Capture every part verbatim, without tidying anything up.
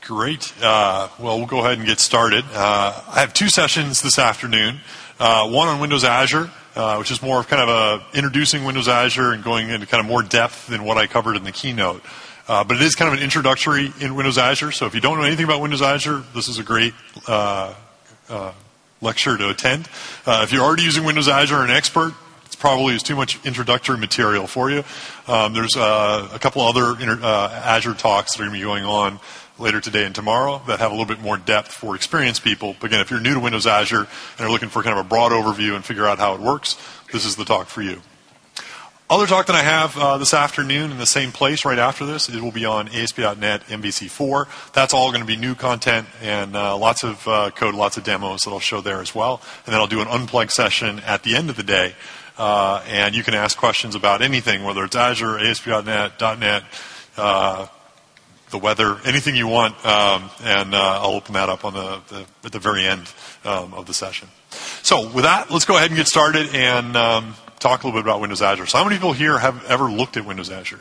Great. Uh, well, we'll go ahead and get started. Uh, I have two sessions this afternoon. Uh, one on Windows Azure, uh, which is more of kind of a introducing Windows Azure and going into kind of more depth than what I covered in the keynote. Uh, but it is kind of an introductory in Windows Azure. So if you don't know anything about Windows Azure, this is a great uh, uh, lecture to attend. Uh, if you're already using Windows Azure and an expert, it's probably is too much introductory material for you. Um, there's uh, a couple other inter- uh, Azure talks that are going to be going on later today and tomorrow that have a little bit more depth for experienced people. But again, if you're new to Windows Azure and are looking for kind of a broad overview and figure out how it works, this is the talk for you. Other talk that I have uh, this afternoon in the same place right after this, it will be on A S P dot net M V C four. That's all going to be new content and uh, lots of uh, code, lots of demos that I'll show there as well. And then I'll do an unplugged session at the end of the day. Uh, and you can ask questions about anything, whether it's Azure, A S P dot net, .NET, uh, the weather, anything you want, um, and uh, I'll open that up on the, the at the very end um, of the session. So with that, let's go ahead and get started and um, talk a little bit about Windows Azure. So how many people here have ever looked at Windows Azure?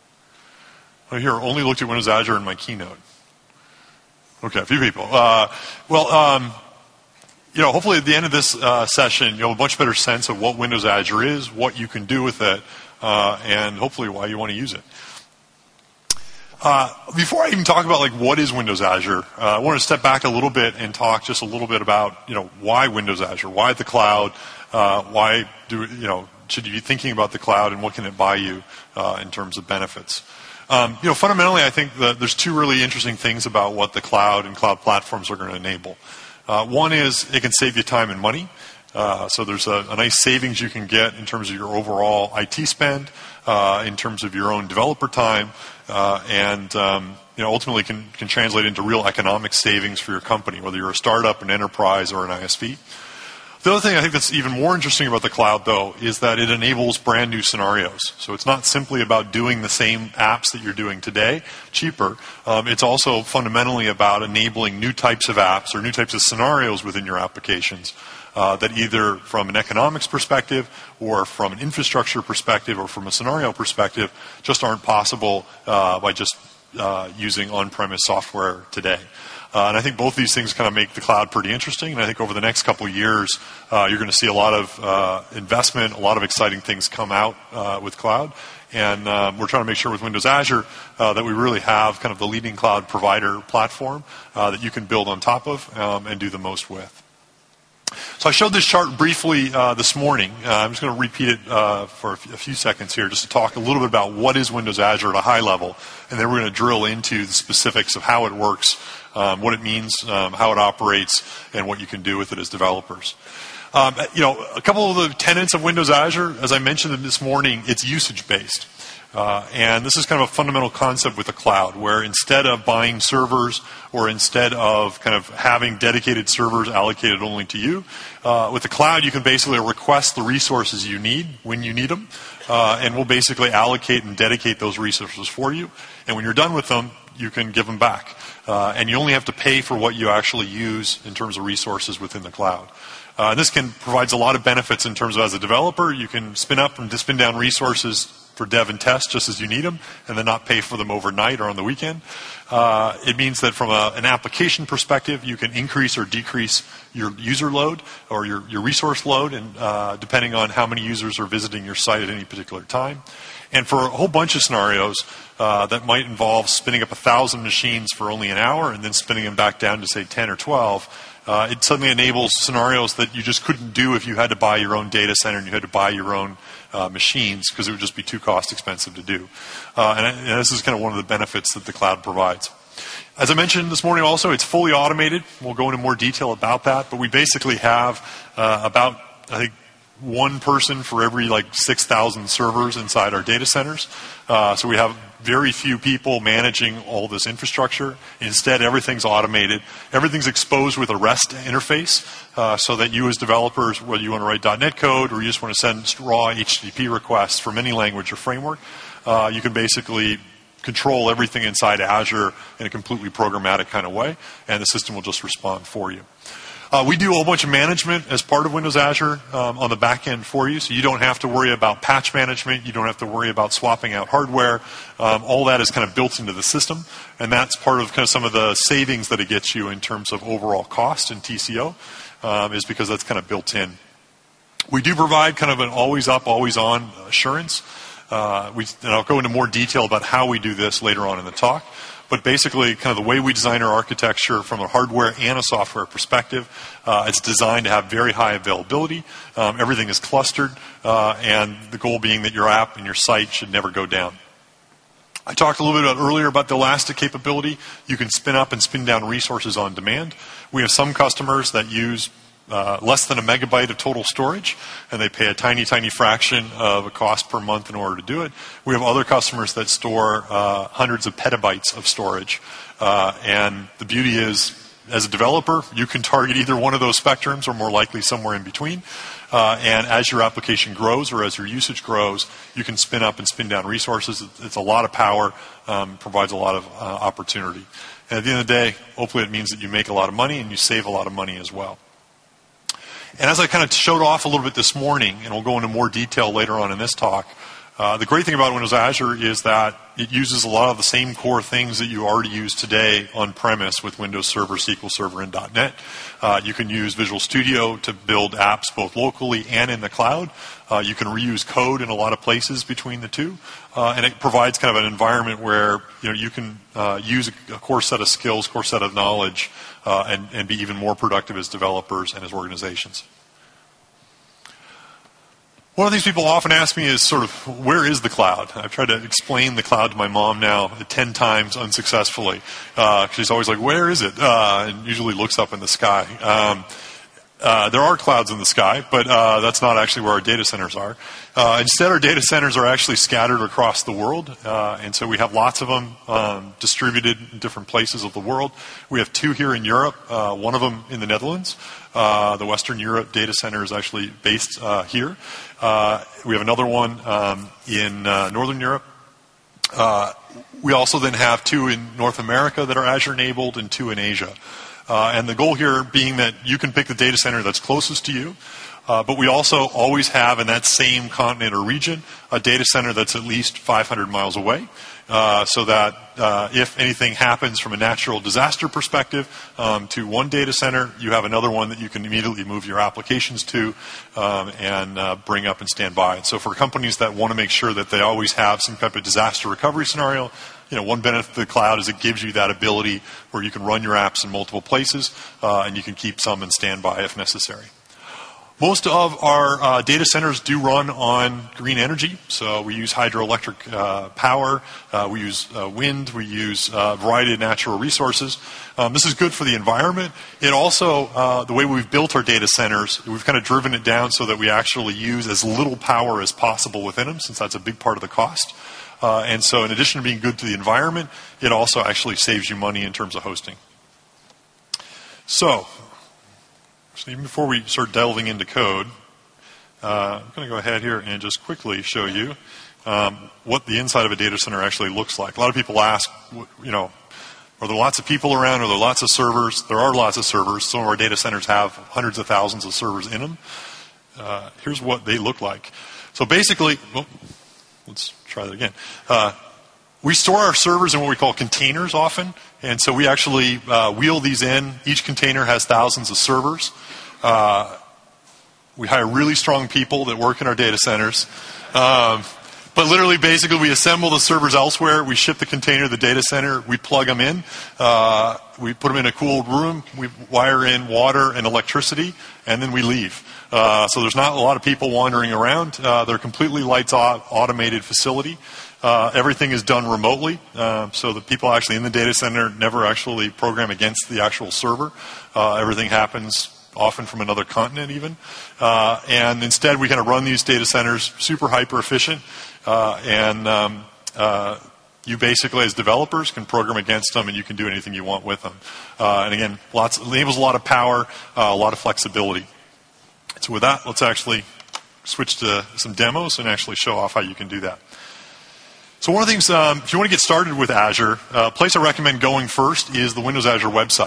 I here only looked at Windows Azure in my keynote. Okay, a few people. Uh, well, um, you know, hopefully at the end of this uh, session, you'll have a much better sense of what Windows Azure is, what you can do with it, uh, and hopefully why you want to use it. Uh, before I even talk about like what is Windows Azure, uh, I want to step back a little bit and talk just a little bit about you know why Windows Azure, why the cloud, uh, why do you know should you be thinking about the cloud and what can it buy you uh, in terms of benefits. Um, you know, fundamentally, I think that there's two really interesting things about what the cloud and cloud platforms are going to enable. Uh, one is it can save you time and money. Uh, so there's a, a nice savings you can get in terms of your overall I T spend, uh, in terms of your own developer time, uh, and um, you know ultimately can, can translate into real economic savings for your company, whether you're a startup, an enterprise, or an I S V. The other thing I think that's even more interesting about the cloud, though, is that it enables brand new scenarios. So it's not simply about doing the same apps that you're doing today, cheaper. Um, it's also fundamentally about enabling new types of apps or new types of scenarios within your applications. Uh, that either from an economics perspective or from an infrastructure perspective or from a scenario perspective just aren't possible uh, by just uh, using on-premise software today. Uh, and I think both these things kind of make the cloud pretty interesting. And I think over the next couple of years, uh, you're going to see a lot of uh, investment, a lot of exciting things come out uh, with cloud. And um, we're trying to make sure with Windows Azure uh, that we really have kind of the leading cloud provider platform uh, that you can build on top of um, and do the most with. So I showed this chart briefly uh, this morning. Uh, I'm just going to repeat it uh, for a, f- a few seconds here just to talk a little bit about what is Windows Azure at a high level. And then we're going to drill into the specifics of how it works, um, what it means, um, how it operates, and what you can do with it as developers. Um, you know, a couple of the tenets of Windows Azure, as I mentioned this morning, it's usage-based. Uh, and this is kind of a fundamental concept with the cloud, where instead of buying servers or instead of kind of having dedicated servers allocated only to you, uh, with the cloud you can basically request the resources you need when you need them, uh, and we'll basically allocate and dedicate those resources for you. And when you're done with them, you can give them back. Uh, and you only have to pay for what you actually use in terms of resources within the cloud. Uh, and this can provides a lot of benefits in terms of as a developer, you can spin up and spin down resources for dev and test just as you need them, and then not pay for them overnight or on the weekend. Uh, it means that from a, an application perspective, you can increase or decrease your user load or your, your resource load, and uh, depending on how many users are visiting your site at any particular time. And for a whole bunch of scenarios uh, that might involve spinning up a thousand machines for only an hour and then spinning them back down to say ten or twelve, uh, it suddenly enables scenarios that you just couldn't do if you had to buy your own data center and you had to buy your own Uh, machines, because it would just be too cost expensive to do. Uh, and, and this is kind of one of the benefits that the cloud provides. As I mentioned this morning also, it's fully automated. We'll go into more detail about that, but we basically have uh, about, I think, one person for every like six thousand servers inside our data centers. Uh, so we have very few people managing all this infrastructure. Instead, everything's automated. Everything's exposed with a REST interface, uh, so that you as developers, whether you want to write .NET code or you just want to send raw H T T P requests from any language or framework, uh, you can basically control everything inside Azure in a completely programmatic kind of way, and the system will just respond for you. Uh, we do a whole bunch of management as part of Windows Azure um, on the back end for you, so you don't have to worry about patch management. You don't have to worry about swapping out hardware. Um, all that is kind of built into the system, and that's part of kind of some of the savings that it gets you in terms of overall cost and T C O, um, is because that's kind of built in. We do provide kind of an always-up, always-on assurance. Uh, we, and I'll go into more detail about how we do this later on in the talk. But basically, kind of the way we design our architecture from a hardware and a software perspective, uh, it's designed to have very high availability. Um, everything is clustered, uh, and the goal being that your app and your site should never go down. I talked a little bit about earlier about the elastic capability. You can spin up and spin down resources on demand. We have some customers that use Uh, less than a megabyte of total storage, and they pay a tiny, tiny fraction of a cost per month in order to do it. We have other customers that store uh, hundreds of petabytes of storage, uh, and the beauty is, as a developer, you can target either one of those spectrums or more likely somewhere in between, uh, and as your application grows or as your usage grows, you can spin up and spin down resources. It's a lot of power, um, provides a lot of uh, opportunity. And at the end of the day, hopefully it means that you make a lot of money and you save a lot of money as well. And as I kind of showed off a little bit this morning, and we'll go into more detail later on in this talk, uh, the great thing about Windows Azure is that it uses a lot of the same core things that you already use today on-premise with Windows Server, S Q L Server, and dot net. Uh, you can use Visual Studio to build apps both locally and in the cloud. Uh, you can reuse code in a lot of places between the two. Uh, and it provides kind of an environment where you know you can uh, use a, a core set of skills, core set of knowledge, uh, and, and be even more productive as developers and as organizations. One of the things people often ask me is sort of, where is the cloud? I've tried to explain the cloud to my mom now ten times unsuccessfully. Uh, she's always like, where is it? Uh, and usually looks up in the sky. Um, Uh, there are clouds in the sky, but uh, that's not actually where our data centers are. Uh, instead, our data centers are actually scattered across the world, uh, and so we have lots of them um, distributed in different places of the world. We have two here in Europe, uh, one of them in the Netherlands. Uh, the Western Europe data center is actually based uh, here. Uh, we have another one um, in uh, Northern Europe. Uh, we also then have two in North America that are Azure-enabled and two in Asia. Uh, and the goal here being that you can pick the data center that's closest to you, uh, but we also always have in that same continent or region a data center that's at least five hundred miles away, uh, so that uh, if anything happens from a natural disaster perspective um, to one data center, you have another one that you can immediately move your applications to um, and uh, bring up and stand by. And so for companies that want to make sure that they always have some type of disaster recovery scenario, you know, one benefit of the cloud is it gives you that ability where you can run your apps in multiple places, uh, and you can keep some in standby if necessary. Most of our uh, data centers do run on green energy, so we use hydroelectric uh, power, uh, we use uh, wind, we use uh, a variety of natural resources. Um, this is good for the environment. It also, uh, the way we've built our data centers, we've kind of driven it down so that we actually use as little power as possible within them, since that's a big part of the cost. Uh, and so in addition to being good to the environment, it also actually saves you money in terms of hosting. So, so even before we start delving into code, uh, I'm going to go ahead here and just quickly show you um, what the inside of a data center actually looks like. A lot of people ask, you know, are there lots of people around? Are there lots of servers? There are lots of servers. Some of our data centers have hundreds of thousands of servers in them. Uh, here's what they look like. So basically, well, let's try that again. Uh, we store our servers in what we call containers often, and so we actually uh, wheel these in. Each container has thousands of servers. Uh, we hire really strong people that work in our data centers. Um, but literally, basically, we assemble the servers elsewhere. We ship the container to the data center. We plug them in. Uh, we put them in a cooled room. We wire in water and electricity, and then we leave. Uh, so there's not a lot of people wandering around. Uh, they're a completely lights-off, automated facility. Uh, everything is done remotely, uh, so the people actually in the data center never actually program against the actual server. Uh, everything happens often from another continent even. Uh, and instead, we kind of run these data centers super hyper-efficient, uh, and um, uh, you basically, as developers, can program against them, and you can do anything you want with them. Uh, and again, lots enables a lot of power, uh, a lot of flexibility. So with that, let's actually switch to some demos and actually show off how you can do that. So one of the things, um, if you want to get started with Azure, a uh, place I recommend going first is the Windows Azure website.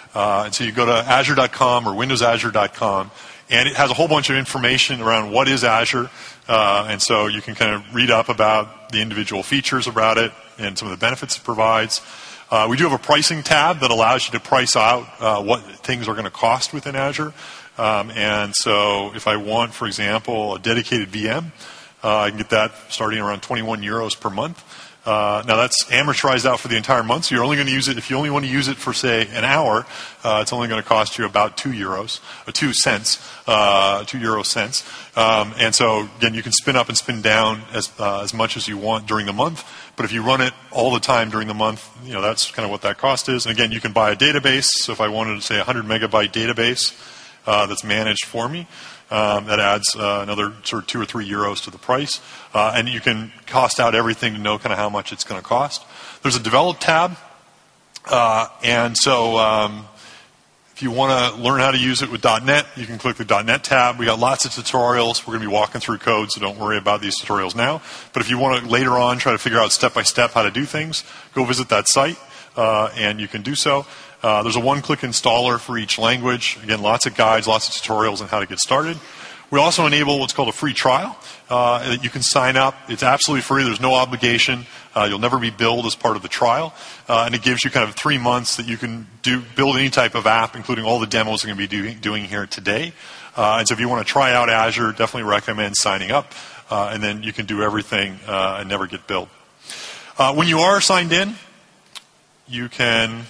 Uh, and so you go to azure dot com or windows azure dot com, and it has a whole bunch of information around what is Azure. Uh, and so you can kind of read up about the individual features about it and some of the benefits it provides. Uh, we do have a pricing tab that allows you to price out uh, what things are going to cost within Azure. Um, and so if I want, for example, a dedicated V M, uh, I can get that starting around twenty-one euros per month. Uh, now that's amortized out for the entire month, so you're only going to use it, if you only want to use it for, say, an hour, uh, it's only going to cost you about two euros, or two cents, uh, two euro cents. Um, and so, again, you can spin up and spin down as, uh, as much as you want during the month, but if you run it all the time during the month, you know, that's kind of what that cost is. And again, you can buy a database, so if I wanted to say a one hundred megabyte database uh, that's managed for me, Um, that adds uh, another sort of two or three euros to the price. Uh, and you can cost out everything to know kind of how much it's going to cost. There's a develop tab. Uh, and so um, if you want to learn how to use it with dot net, you can click the dot net tab. We got lots of tutorials. We're going to be walking through code, so don't worry about these tutorials now. But if you want to later on try to figure out step by step how to do things, go visit that site, uh, and you can do so. Uh, there's a one-click installer for each language. Again, lots of guides, lots of tutorials on how to get started. We also enable what's called a free trial. Uh, you can sign up. It's absolutely free. There's no obligation. Uh, you'll never be billed as part of the trial. Uh, and it gives you kind of three months that you can do build any type of app, including all the demos we're going to be doing, doing here today. Uh, and so if you want to try out Azure, definitely recommend signing up. Uh, and then you can do everything uh, and never get billed. Uh, when you are signed in, you can...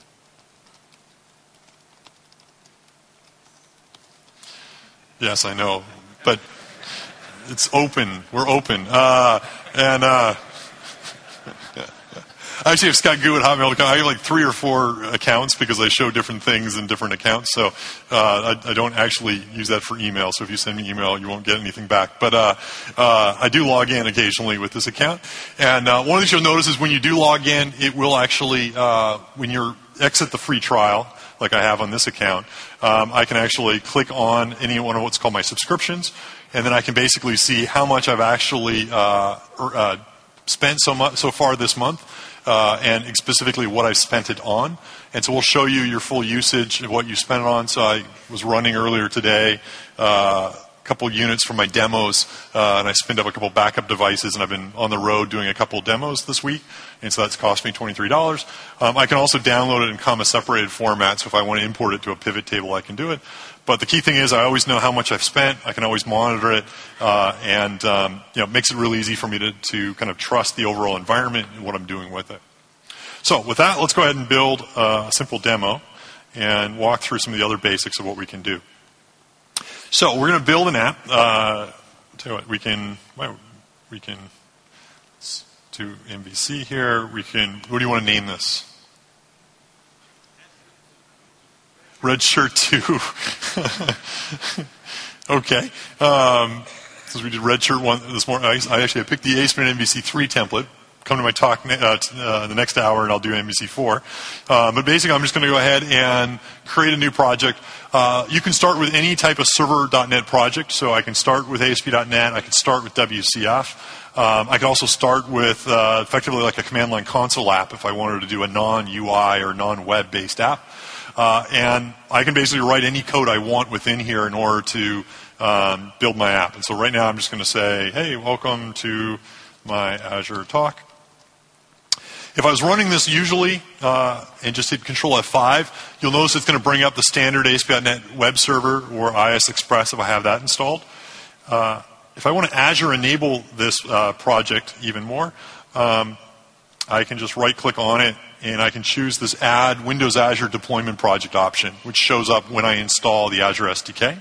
Yes, I know, but it's open. We're open. Uh, and uh, I actually have Scott Goo at Hotmail dot com. I have like three or four accounts because I show different things in different accounts. So uh, I, I don't actually use that for email. So if you send me email, you won't get anything back. But uh, uh, I do log in occasionally with this account. And uh, one of the things you'll notice is when you do log in, it will actually, uh, when you exit the free trial, like I have on this account, um, I can actually click on any one of what's called my subscriptions, and then I can basically see how much I've actually uh, er, uh, spent so much so far this month, uh, and specifically what I've spent it on. And so we'll show you your full usage of what you spent it on. So I was running earlier today uh, a couple units for my demos, uh, and I spinned up a couple backup devices, and I've been on the road doing a couple demos this week. And so that's cost me twenty-three dollars. Um, I can also download it in comma-separated format, so if I want to import it to a pivot table, I can do it. But the key thing is I always know how much I've spent. I can always monitor it, uh, and um, you know, it makes it real easy for me to, to kind of trust the overall environment and what I'm doing with it. So with that, let's go ahead and build uh, a simple demo and walk through some of the other basics of what we can do. So we're going to build an app. Uh, I'll tell you what, we can, we can do M V C here. We can, what do you want to name this? Redshirt two. Okay. Um, since we did Redshirt one this morning, I, I actually I picked the A S P dot NET M V C three template. Come to my talk uh, t- uh, the next hour, and I'll do M V C four. Uh, but basically, I'm just going to go ahead and create a new project. Uh, you can start with any type of server dot net project. So I can start with A S P dot net. I can start with W C F. Um, I can also start with uh, effectively like a command line console app if I wanted to do a non-U I or non-web based app. Uh, and I can basically write any code I want within here in order to um, build my app. And so right now I'm just going to say, hey, welcome to my Azure talk. If I was running this usually uh, and just hit Control F five, you'll notice it's going to bring up the standard A S P dot net web server or I S Express if I have that installed. Uh, if I want to Azure enable this uh, project even more, um, I can just right-click on it, and I can choose this Add Windows Azure Deployment Project option, which shows up when I install the Azure S D K.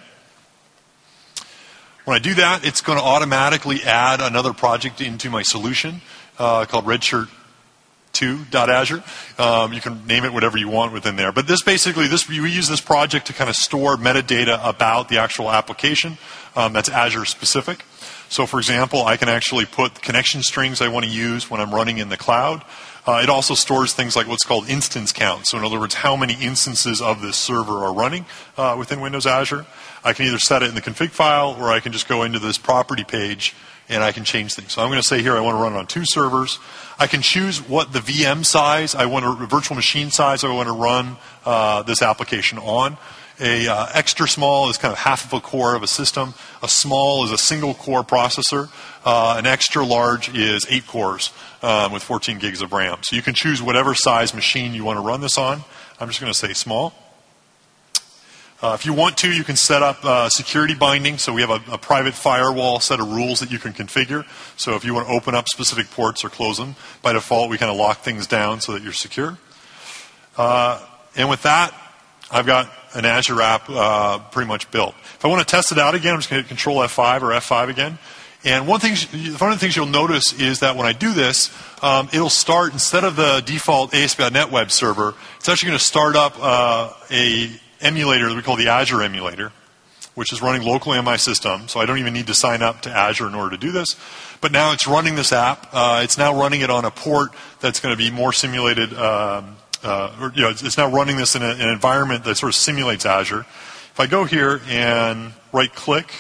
When I do that, it's going to automatically add another project into my solution uh, called Redshirt two dot azure. Um, you can name it whatever you want within there. But this basically, this we use this project to kind of store metadata about the actual application um, that's Azure specific. So for example, I can actually put connection strings I want to use when I'm running in the cloud. Uh, it also stores things like what's called instance count. So in other words, how many instances of this server are running uh, within Windows Azure. I can either set it in the config file, or I can just go into this property page and I can change things. So I'm going to say here I want to run it on two servers. I can choose what the V M size, I want a virtual machine size I want to run uh, this application on. A uh, extra small is kind of half of a core of a system. A small is a single core processor. Uh, an extra large is eight cores um, with fourteen gigs of RAM. So you can choose whatever size machine you want to run this on. I'm just going to say small. Uh, if you want to, you can set up uh, security binding. So we have a, a private firewall set of rules that you can configure. So if you want to open up specific ports or close them, by default we kind of lock things down so that you're secure. Uh, and with that, I've got an Azure app uh, pretty much built. If I want to test it out again, I'm just going to hit Control F five or F five again. And one thing, one of the things you'll notice is that when I do this, um, it'll start, instead of the default A S P dot net web server, it's actually going to start up uh, a emulator that we call the Azure emulator, which is running locally on my system. So I don't even need to sign up to Azure in order to do this. But now it's running this app. Uh, it's now running it on a port that's going to be more simulated. Um, uh, or, you know, it's, it's now running this in a, an environment that sort of simulates Azure. If I go here and right-click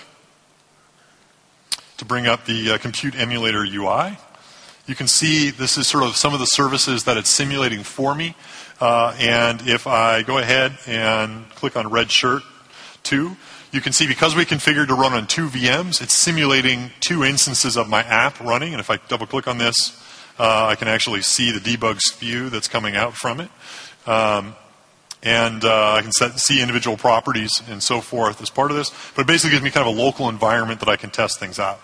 to bring up the uh, Compute Emulator U I, you can see this is sort of some of the services that it's simulating for me. Uh, and if I go ahead and click on Redshirt two, you can see because we configured to run on two V Ms, it's simulating two instances of my app running. And if I double-click on this, uh, I can actually see the debug view that's coming out from it. Um, and uh, I can set, see individual properties and so forth as part of this. But it basically gives me kind of a local environment that I can test things out.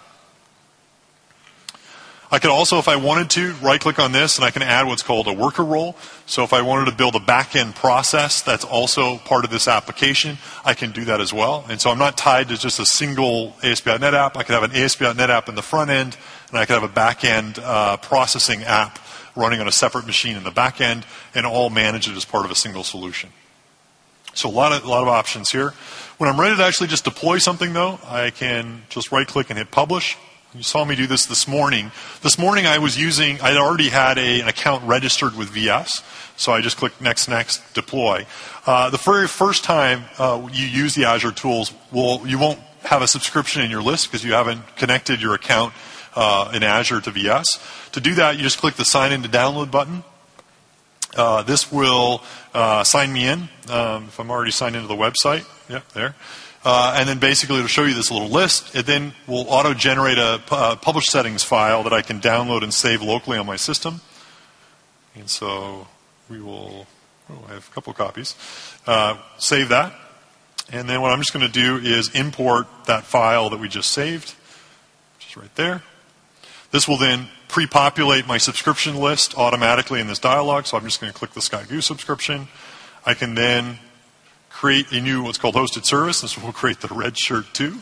I could also, if I wanted to, right-click on this, and I can add what's called a worker role. So if I wanted to build a back-end process that's also part of this application, I can do that as well. And so I'm not tied to just a single A S P dot net app. I could have an A S P dot net app in the front end, and I could have a back-end uh, processing app running on a separate machine in the back end, and all manage it as part of a single solution. So a lot of, a lot of options here. When I'm ready to actually just deploy something, though, I can just right-click and hit Publish. You saw me do this this morning. This morning I was using, I already had a, an account registered with V S, so I just clicked Next, Next, Deploy. Uh, the very first time uh, you use the Azure tools, well, you won't have a subscription in your list because you haven't connected your account uh, in Azure to V S. To do that, you just click the Sign In to Download button. Uh, this will uh, sign me in um, if I'm already signed into the website. Yep, there. Uh, and then basically it'll show you this little list. It then will auto-generate a uh, publish settings file that I can download and save locally on my system. And so we will, oh, I have a couple of copies. Uh, save that. And then what I'm just going to do is import that file that we just saved, which is right there. This will then pre-populate my subscription list automatically in this dialog. So I'm just going to click the SkyGoo subscription. I can then create a new what's called hosted service. This will create the Redshirt two.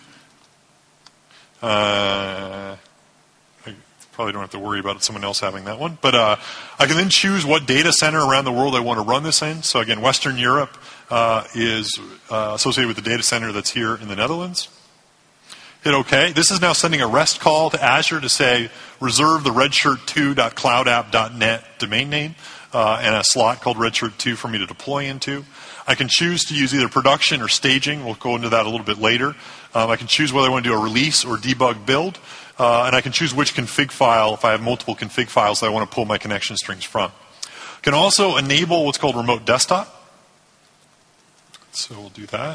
Uh, I probably don't have to worry about someone else having that one. But uh, I can then choose what data center around the world I want to run this in. So again, Western Europe uh, is uh, associated with the data center that's here in the Netherlands. Hit OK. This is now sending a REST call to Azure to say, reserve the redshirt two dot cloud app dot net domain name uh, and a slot called Redshirt two for me to deploy into. I can choose to use either production or staging. We'll go into that a little bit later. Um, I can choose whether I want to do a release or debug build. Uh, and I can choose which config file, if I have multiple config files that I want to pull my connection strings from. I can also enable what's called remote desktop. So we'll do that.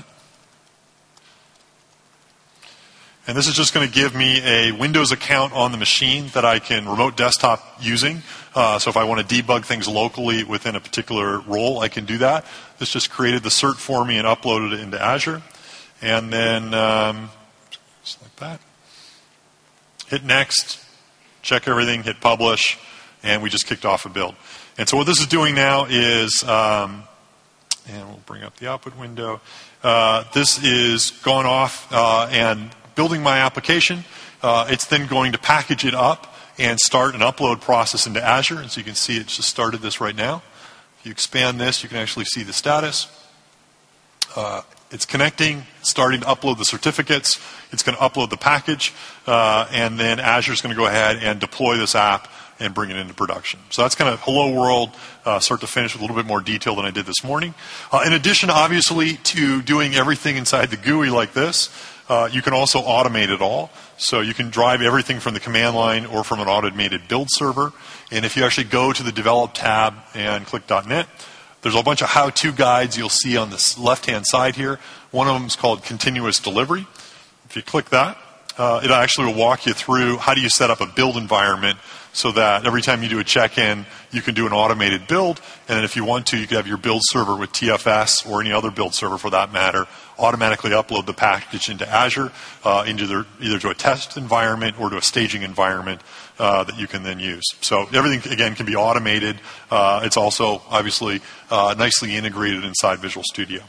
And this is just going to give me a Windows account on the machine that I can remote desktop using. Uh, so if I want to debug things locally within a particular role, I can do that. This just created the cert for me and uploaded it into Azure. And then, um, just like that. Hit Next, check everything, hit Publish, and we just kicked off a build. And so what this is doing now is, um, and we'll bring up the output window. Uh, this is gone off uh, and building my application. Uh, it's then going to package it up and start an upload process into Azure. And so you can see it just started this right now. If you expand this, you can actually see the status. Uh, it's connecting, starting to upload the certificates. It's going to upload the package. Uh, and then Azure is going to go ahead and deploy this app and bring it into production. So that's kind of hello world, uh, start to finish with a little bit more detail than I did this morning. Uh, in addition, obviously, to doing everything inside the G U I like this, Uh, you can also automate it all. So you can drive everything from the command line or from an automated build server. And if you actually go to the Develop tab and click .NET, there's a bunch of how-to guides you'll see on the left-hand side here. One of them is called Continuous Delivery. If you click that, uh, it actually will walk you through how do you set up a build environment so that every time you do a check-in, you can do an automated build. And then if you want to, you can have your build server with T F S or any other build server for that matter automatically upload the package into Azure, uh, into their, either to a test environment or to a staging environment uh, that you can then use. So everything, again, can be automated. Uh, it's also, obviously, uh, nicely integrated inside Visual Studio.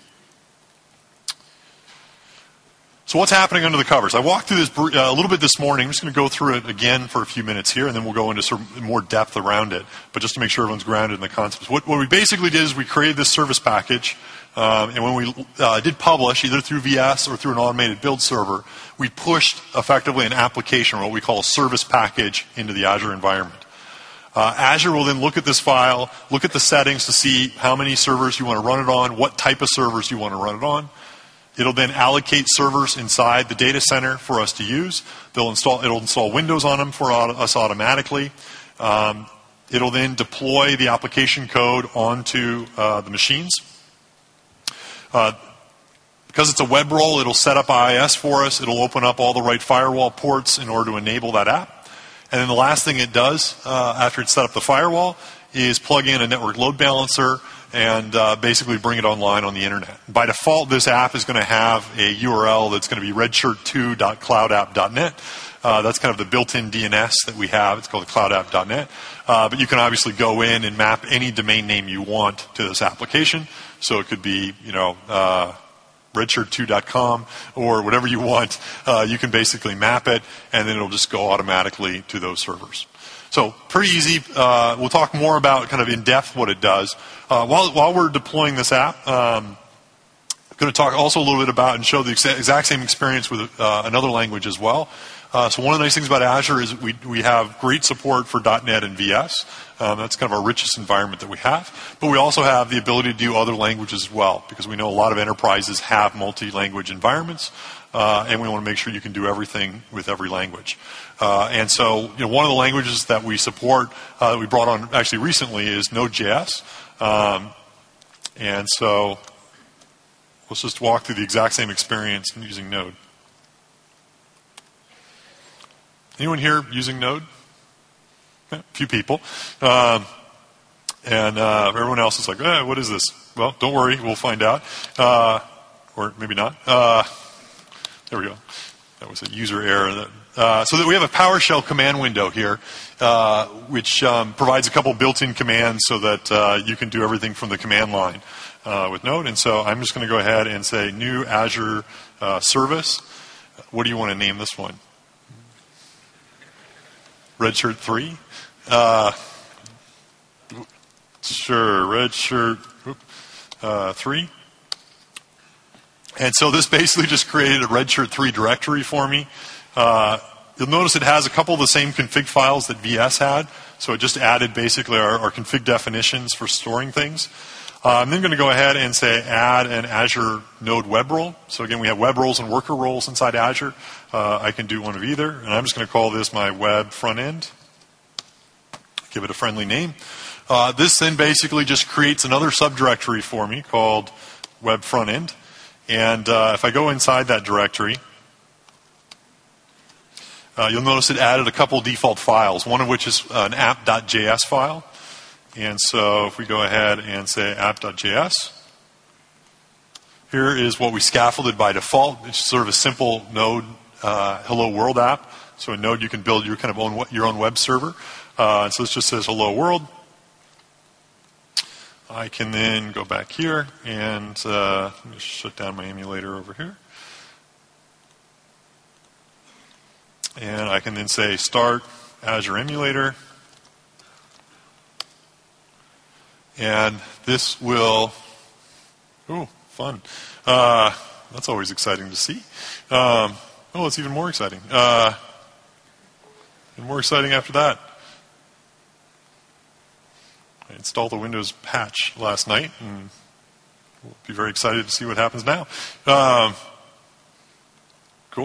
So what's happening under the covers? I walked through this uh, a little bit this morning. I'm just going to go through it again for a few minutes here, and then we'll go into sort of more depth around it. But just to make sure everyone's grounded in the concepts. What, what we basically did is we created this service package, um, and when we uh, did publish, either through V S or through an automated build server, we pushed effectively an application, or what we call a service package, into the Azure environment. Uh, Azure will then look at this file, look at the settings to see how many servers you want to run it on, what type of servers you want to run it on. It'll then allocate servers inside the data center for us to use. They'll install, it'll install Windows on them for us automatically. Um, it'll then deploy the application code onto uh, the machines. Uh, because it's a web role, it'll set up I I S for us. It'll open up all the right firewall ports in order to enable that app. And then the last thing it does uh, after it's set up the firewall is plug in a network load balancer and uh, basically bring it online on the internet. By default, this app is going to have a U R L that's going to be redshirt two dot cloud app dot net. Uh, that's kind of the built-in D N S that we have. It's called cloud app dot net. Uh, but you can obviously go in and map any domain name you want to this application. So it could be, you know, uh, redshirt two dot com or whatever you want. Uh, you can basically map it, and then it'll just go automatically to those servers. So pretty easy. Uh, we'll talk more about kind of in depth what it does. Uh, while while we're deploying this app, um, I'm going to talk also a little bit about and show the exa- exact same experience with uh, another language as well. Uh, so one of the nice things about Azure is we we have great support for .NET and V S. Um, that's kind of our richest environment that we have. But we also have the ability to do other languages as well, because we know a lot of enterprises have multi-language environments. Uh, and we want to make sure you can do everything with every language. Uh, and so, you know, one of the languages that we support, uh, that we brought on actually recently, is Node.js. Um, and so, let's just walk through the exact same experience using Node. Anyone here using Node? Yeah, a few people. Um, and uh, everyone else is like, eh, what is this? Well, don't worry, we'll find out. Uh, or maybe not. Uh, There we go. That was a user error. That, uh, so that we have a PowerShell command window here, uh, which um, provides a couple built-in commands so that uh, you can do everything from the command line uh, with Node. And so I'm just going to go ahead and say new Azure uh, service. What do you want to name this one? Redshirt three? Uh, sure, Redshirt uh, three. And so this basically just created a Redshirt three directory for me. Uh, you'll notice it has a couple of the same config files that V S had. So it just added basically our, our config definitions for storing things. Uh, I'm then going to go ahead and say add an Azure Node web role. So again, we have web roles and worker roles inside Azure. Uh, I can do one of either. And I'm just going to call this my web front end. Give it a friendly name. Uh, this then basically just creates another subdirectory for me called web front end. And uh, if I go inside that directory, uh, you'll notice it added a couple default files, one of which is an app dot J S file. And so if we go ahead and say app dot J S, here is what we scaffolded by default. It's sort of a simple Node uh, Hello World app. So in Node, you can build your kind of own your own web server. Uh, so this just says Hello World. I can then go back here and uh, let me just shut down my emulator over here. And I can then say start Azure emulator. And this will, ooh, fun. Uh, that's always exciting to see. Um, oh, it's even more exciting. Uh, and more exciting after that. I installed the Windows patch last night, and we'll be very excited to see what happens now. Um, of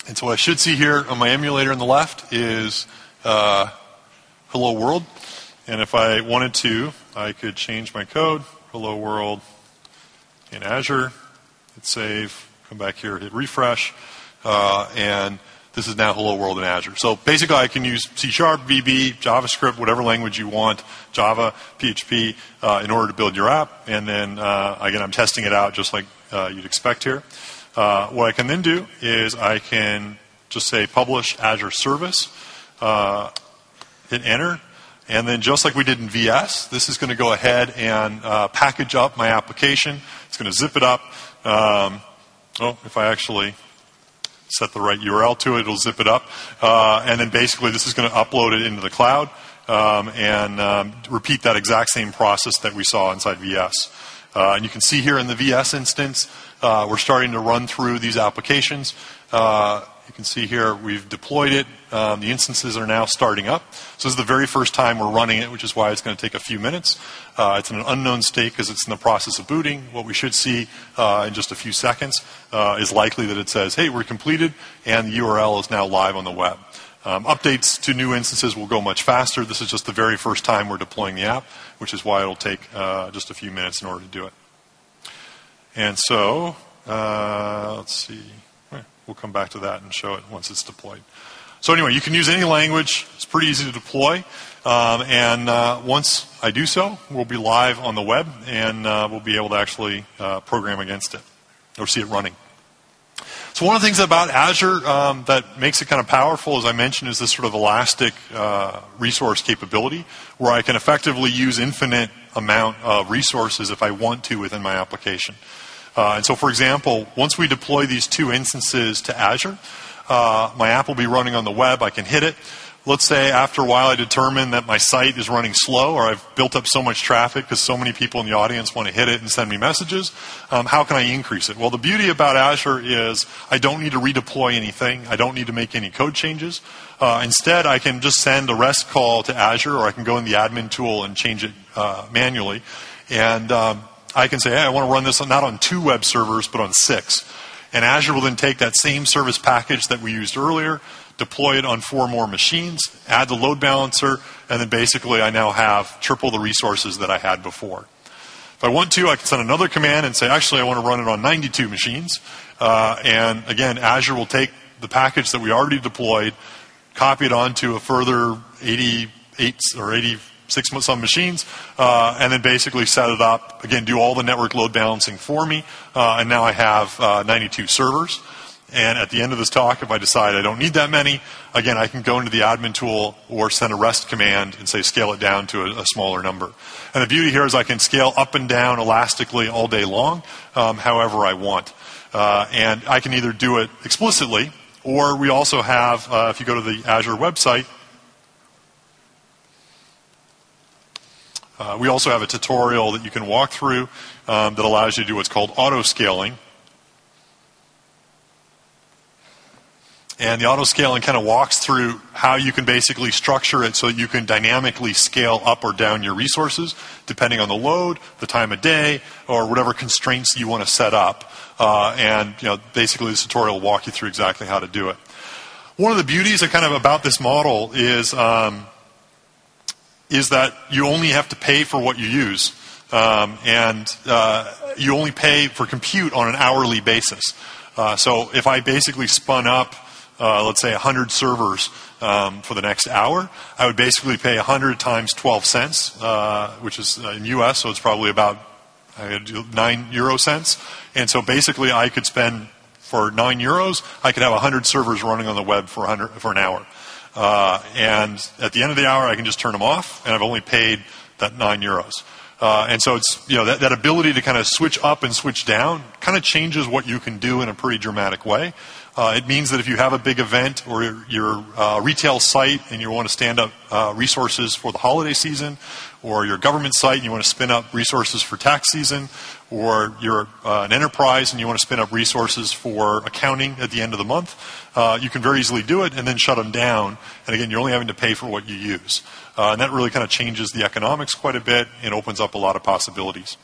And so what I should see here on my emulator on the left is uh, hello world. And if I wanted to, I could change my code, hello world in Azure, hit save, come back here, hit refresh, uh, and this is now hello world in Azure. So basically I can use C Sharp, V B, JavaScript, whatever language you want, Java, P H P, uh, in order to build your app. And then, uh, again, I'm testing it out just like uh, you'd expect here. Uh, what I can then do is I can just say publish Azure service, uh, hit enter, and then just like we did in V S, this is going to go ahead and uh, package up my application. It's going to zip it up. Um, oh, if I actually set the right U R L to it, it'll zip it up. Uh, and then basically this is going to upload it into the cloud um, and um, repeat that exact same process that we saw inside V S. Uh, and you can see here in the V S instance, uh, we're starting to run through these applications. Uh, you can see here we've deployed it. Um, the instances are now starting up. So this is the very first time we're running it, which is why it's going to take a few minutes. Uh, it's in an unknown state because it's in the process of booting. What we should see uh, in just a few seconds uh, is likely that it says, hey, we're completed, and the U R L is now live on the web. Um, updates to new instances will go much faster. This is just the very first time we're deploying the app, which is why it'll take uh, just a few minutes in order to do it. And so, uh, let's see. We'll come back to that and show it once it's deployed. So anyway, you can use any language. It's pretty easy to deploy. Um, and uh, once I do so, we'll be live on the web, and uh, we'll be able to actually uh, program against it or see it running. So one of the things about Azure um, that makes it kind of powerful, as I mentioned, is this sort of elastic uh, resource capability where I can effectively use infinite amount of resources if I want to within my application. Uh, and so, for example, once we deploy these two instances to Azure, uh, my app will be running on the web. I can hit it. Let's say after a while I determine that my site is running slow, or I've built up so much traffic because so many people in the audience want to hit it and send me messages. Um, how can I increase it? Well, the beauty about Azure is I don't need to redeploy anything. I don't need to make any code changes. Uh, instead, I can just send a REST call to Azure, or I can go in the admin tool and change it uh, manually. And um, I can say, hey, I want to run this not on two web servers, but on six. And Azure will then take that same service package that we used earlier, deploy it on four more machines, add the load balancer, and then basically I now have triple the resources that I had before. If I want to, I can send another command and say, actually, I want to run it on ninety-two machines. Uh, and again, Azure will take the package that we already deployed, copy it onto a further eighty-eight or eighty-six some machines, uh, and then basically set it up, again, do all the network load balancing for me, uh, and now I have uh, ninety-two servers. And at the end of this talk, if I decide I don't need that many, again, I can go into the admin tool or send a REST command and say scale it down to a, a smaller number. And the beauty here is I can scale up and down elastically all day long, um, however I want. Uh, and I can either do it explicitly, or we also have, uh, if you go to the Azure website, uh, we also have a tutorial that you can walk through um, that allows you to do what's called auto-scaling. And the auto-scaling kind of walks through how you can basically structure it so that you can dynamically scale up or down your resources depending on the load, the time of day, or whatever constraints you want to set up. Uh, and you know, basically this tutorial will walk you through exactly how to do it. One of the beauties of kind of about this model is, um, is that you only have to pay for what you use. Um, and uh, you only pay for compute on an hourly basis. Uh, so if I basically spun up Uh, let's say one hundred servers um, for the next hour, I would basically pay one hundred times twelve cents, uh, which is uh, in U S, so it's probably about I do nine euro cents. And so basically I could spend, for nine euros, I could have one hundred servers running on the web for, one hundred, for an hour. Uh, and at the end of the hour, I can just turn them off, and I've only paid that nine euros. Uh, and so it's, you know, that, that ability to kind of switch up and switch down kind of changes what you can do in a pretty dramatic way. Uh, it means that if you have a big event or your, your uh, retail site and you want to stand up uh, resources for the holiday season, or your government site and you want to spin up resources for tax season, or you're uh, an enterprise and you want to spin up resources for accounting at the end of the month, uh, you can very easily do it and then shut them down. And again, you're only having to pay for what you use. Uh, and that really kind of changes the economics quite a bit and opens up a lot of possibilities.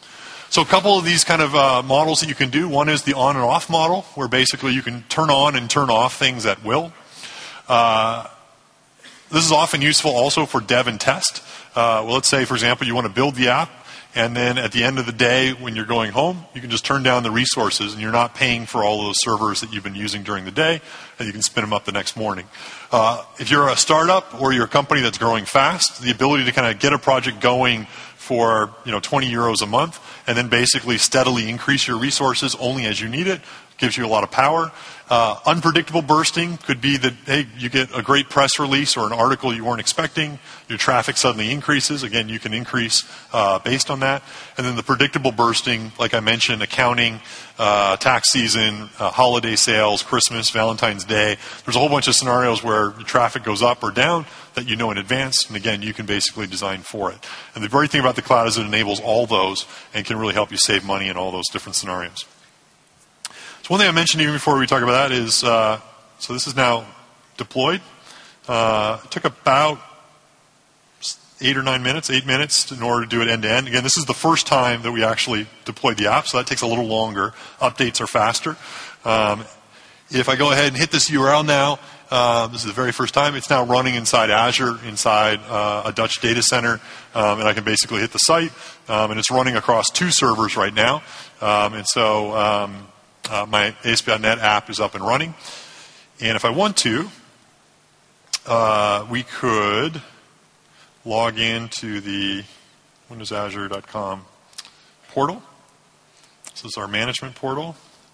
So a couple of these kind of uh, models that you can do. One is the on and off model, where basically you can turn on and turn off things at will. Uh, this is often useful also for dev and test. Uh, well, let's say, for example, you want to build the app, and then at the end of the day, when you're going home, you can just turn down the resources, and you're not paying for all those servers that you've been using during the day, and you can spin them up the next morning. Uh, if you're a startup or you're a company that's growing fast, the ability to kind of get a project going for you know twenty euros a month, and then basically steadily increase your resources only as you need it, gives you a lot of power. Uh, unpredictable bursting could be that, hey, you get a great press release or an article you weren't expecting, your traffic suddenly increases. Again, you can increase uh, based on that. And then the predictable bursting, like I mentioned, accounting, uh, tax season, uh, holiday sales, Christmas, Valentine's Day. There's a whole bunch of scenarios where your traffic goes up or down that you know in advance. And again, you can basically design for it. And the great thing about the cloud is it enables all those and can really help you save money in all those different scenarios. So one thing I mentioned even before we talk about that is, uh, so this is now deployed. Uh, it took about eight or nine minutes, eight minutes in order to do it end to end. Again, this is the first time that we actually deployed the app, so that takes a little longer. Updates are faster. Um, if I go ahead and hit this U R L now, uh, this is the very first time. It's now running inside Azure, inside uh, a Dutch data center, um, and I can basically hit the site, um, and it's running across two servers right now. Um, and so um, uh, my A S P dot net app is up and running. And if I want to, uh, we could log into the windows azure dot com portal. This is our management portal.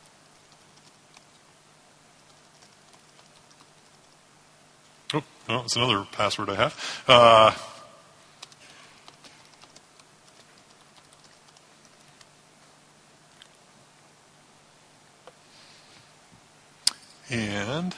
Oh, no, it's another password I have. Uh, and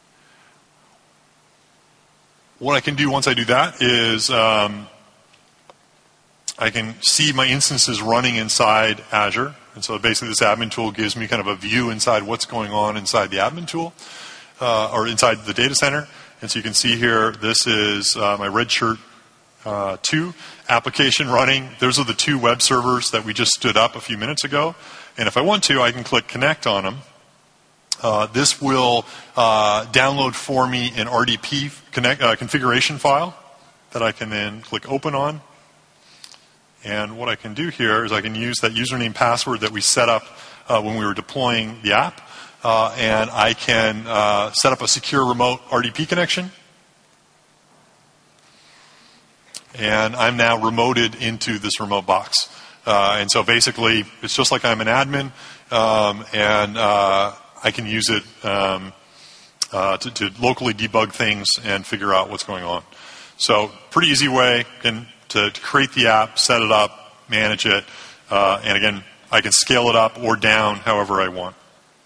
what I can do once I do that is um, I can see my instances running inside Azure. And so basically this admin tool gives me kind of a view inside what's going on inside the admin tool uh, or inside the data center. And so you can see here, this is uh, my Redshirt uh, two application running. Those are the two web servers that we just stood up a few minutes ago. And if I want to, I can click connect on them. Uh, this will uh, download for me an R D P connect, uh, configuration file that I can then click open on. And what I can do here is I can use that username password that we set up uh, when we were deploying the app. Uh, and I can uh, set up a secure remote R D P connection. And I'm now remoted into this remote box. Uh, and so basically, it's just like I'm an admin. Um, and uh, I can use it um, uh, to, to locally debug things and figure out what's going on. So pretty easy way can, to, to create the app, set it up, manage it. Uh, and again, I can scale it up or down however I want.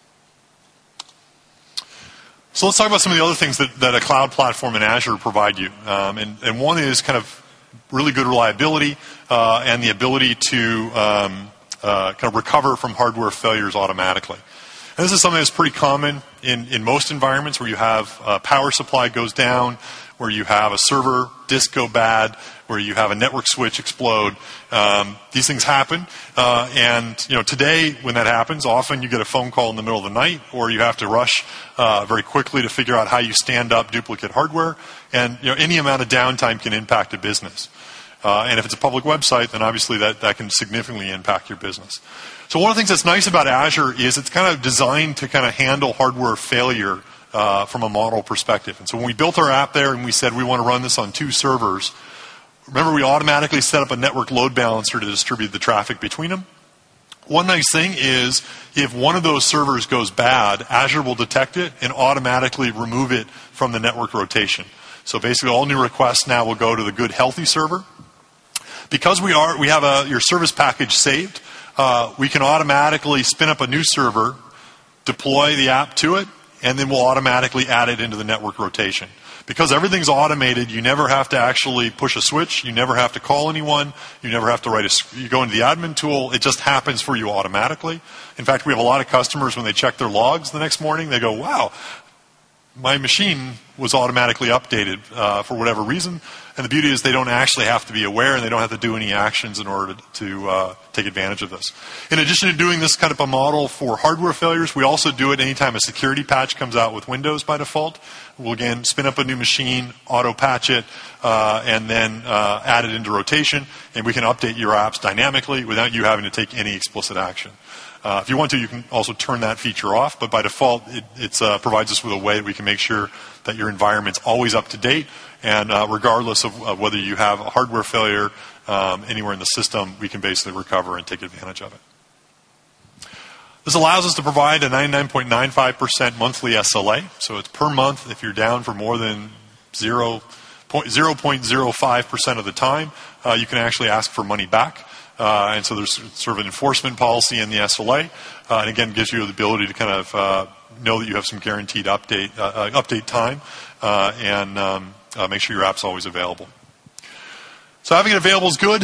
So let's talk about some of the other things that, that a cloud platform in Azure provide you. Um, and, and one is kind of really good reliability uh, and the ability to um, uh, kind of recover from hardware failures automatically. And this is something that's pretty common in, in most environments where you have a power supply goes down, where you have a server disk go bad, where you have a network switch explode. Um, these things happen. Uh, and you know, today, when that happens, often you get a phone call in the middle of the night, or you have to rush uh, very quickly to figure out how you stand up duplicate hardware. And you know, any amount of downtime can impact a business. Uh, and if it's a public website, then obviously that, that can significantly impact your business. So one of the things that's nice about Azure is it's kind of designed to kind of handle hardware failure uh, from a model perspective. And so when we built our app there and we said we want to run this on two servers, remember we automatically set up a network load balancer to distribute the traffic between them. One nice thing is if one of those servers goes bad, Azure will detect it and automatically remove it from the network rotation. So basically all new requests now will go to the good healthy server. Because we are we have a, your service package saved, uh, we can automatically spin up a new server, deploy the app to it, and then we'll automatically add it into the network rotation. Because everything's automated, you never have to actually push a switch, you never have to call anyone, you never have to write a, you go into the admin tool, it just happens for you automatically. In fact, we have a lot of customers when they check their logs the next morning, they go, wow, my machine was automatically updated uh, for whatever reason, And the beauty is they don't actually have to be aware, and they don't have to do any actions in order to, to uh, take advantage of this. In addition to doing this kind of a model for hardware failures, we also do it anytime a security patch comes out with Windows by default. We'll again spin up a new machine, auto-patch it, uh, and then uh, add it into rotation, and we can update your apps dynamically without you having to take any explicit action. Uh, if you want to, you can also turn that feature off, but by default, it it's, uh, provides us with a way that we can make sure that your environment's always up to date, and uh, regardless of, of whether you have a hardware failure um, anywhere in the system, we can basically recover and take advantage of it. This allows us to provide a ninety-nine point nine five percent monthly S L A, so it's per month. If you're down for more than zero point zero five percent of the time, uh, you can actually ask for money back. Uh, and so there's sort of an enforcement policy in the S L A, uh, and again gives you the ability to kind of uh, know that you have some guaranteed update uh, uh, update time, uh, and um, uh, make sure your app's always available. So having it available is good.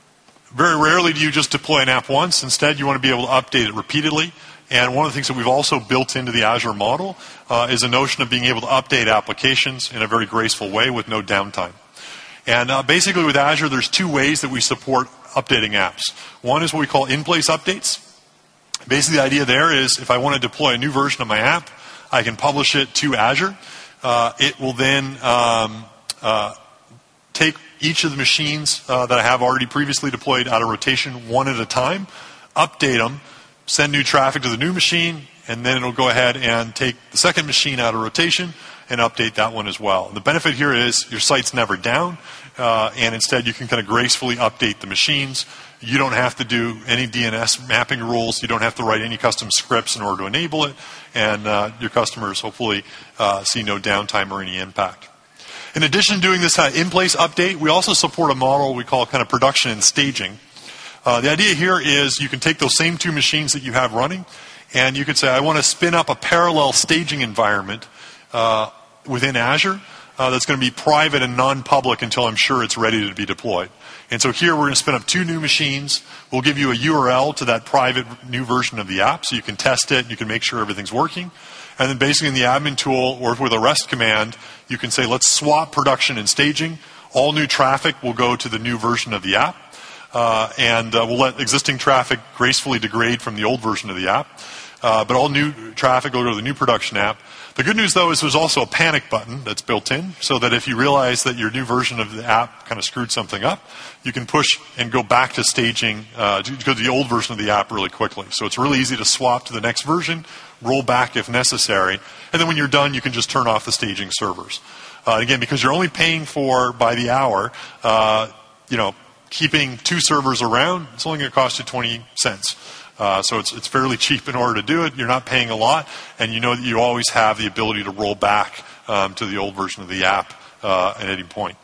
Very rarely do you just deploy an app once. Instead, you want to be able to update it repeatedly. And one of the things that we've also built into the Azure model uh, is a notion of being able to update applications in a very graceful way with no downtime. And uh, basically with Azure, there's two ways that we support updating apps. One is what we call in-place updates. Basically the idea there is if I want to deploy a new version of my app, I can publish it to Azure. Uh, it will then um, uh, take each of the machines uh, that I have already previously deployed out of rotation one at a time, update them, send new traffic to the new machine, and then it'll go ahead and take the second machine out of rotation and update that one as well. The benefit here is your site's never down, uh, and instead you can kind of gracefully update the machines. You don't have to do any D N S mapping rules. You don't have to write any custom scripts in order to enable it, and uh, your customers hopefully uh, see no downtime or any impact. In addition to doing this uh, in-place update, we also support a model we call kind of production and staging. Uh, the idea here is you can take those same two machines that you have running, and you could say, I want to spin up a parallel staging environment uh, within Azure uh, that's going to be private and non-public until I'm sure it's ready to be deployed. And so here we're going to spin up two new machines. We'll give you a U R L to that private new version of the app so you can test it and you can make sure everything's working. And then basically in the admin tool or with a REST command, you can say, let's swap production and staging. All new traffic will go to the new version of the app. Uh, and uh, we'll let existing traffic gracefully degrade from the old version of the app. Uh, but all new traffic will go to the new production app. The good news, though, is there's also a panic button that's built in, so that if you realize that your new version of the app kind of screwed something up, you can push and go back to staging, uh, to go to the old version of the app really quickly. So it's really easy to swap to the next version, roll back if necessary, and then when you're done, you can just turn off the staging servers. Uh, again, because you're only paying for, by the hour, uh, you know, keeping two servers around, it's only going to cost you twenty cents. Uh, so it's, it's fairly cheap in order to do it. You're not paying a lot, and you know that you always have the ability to roll back um, to the old version of the app uh, at any point.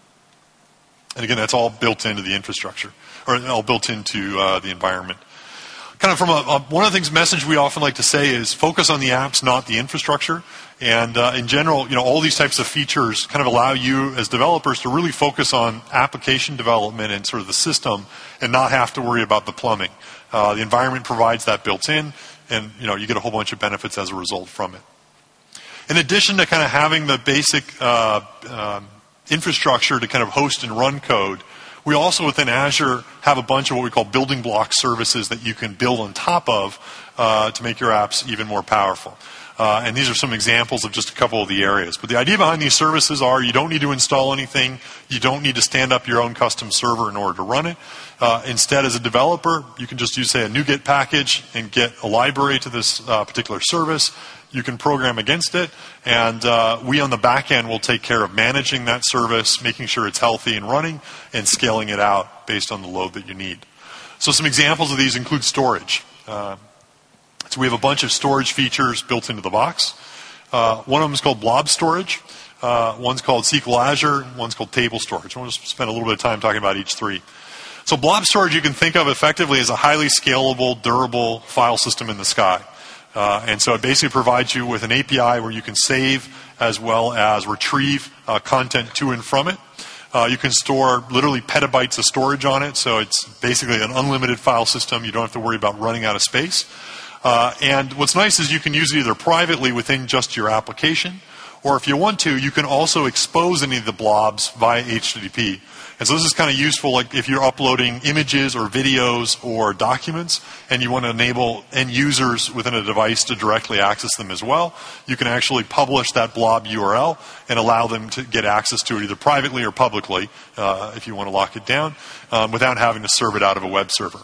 And again, that's all built into the infrastructure, or all built into uh, the environment. Kind of from a, a, one of the things, message we often like to say is focus on the apps, not the infrastructure. And uh, in general, you know, all these types of features kind of allow you as developers to really focus on application development and sort of the system, and not have to worry about the plumbing. Uh, the environment provides that built in, and you know you get a whole bunch of benefits as a result from it. In addition to kind of having the basic uh, um, infrastructure to kind of host and run code, we also within Azure have a bunch of what we call building block services that you can build on top of uh, to make your apps even more powerful. Uh, and these are some examples of just a couple of the areas. But the idea behind these services are you don't need to install anything. You don't need to stand up your own custom server in order to run it. Uh, instead, as a developer, you can just use, say, a NuGet package and get a library to this uh, particular service. You can program against it. And uh, we on the back end will take care of managing that service, making sure it's healthy and running, and scaling it out based on the load that you need. So some examples of these include storage. Uh, So we have a bunch of storage features built into the box. Uh, one of them is called blob storage. Uh, one's called S Q L Azure. One's called table storage. I want to spend a little bit of time talking about each three. So blob storage you can think of effectively as a highly scalable, durable file system in the sky. Uh, and so it basically provides you with an A P I where you can save as well as retrieve uh, content to and from it. Uh, you can store literally petabytes of storage on it. So it's basically an unlimited file system. You don't have to worry about running out of space. Uh, and what's nice is you can use it either privately within just your application, Or if you want to, you can also expose any of the blobs via H T T P. And so this is kind of useful like if you're uploading images or videos or documents and you want to enable end users within a device to directly access them as well. You can actually publish that blob U R L and allow them to get access to it either privately or publicly uh, if you want to lock it down um, without having to serve it out of a web server.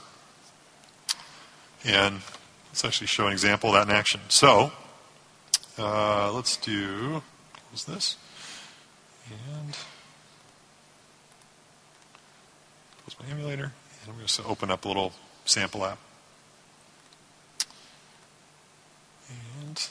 And let's actually show an example of that in action. So uh, let's do, close this, and close my emulator, and I'm going to open up a little sample app. And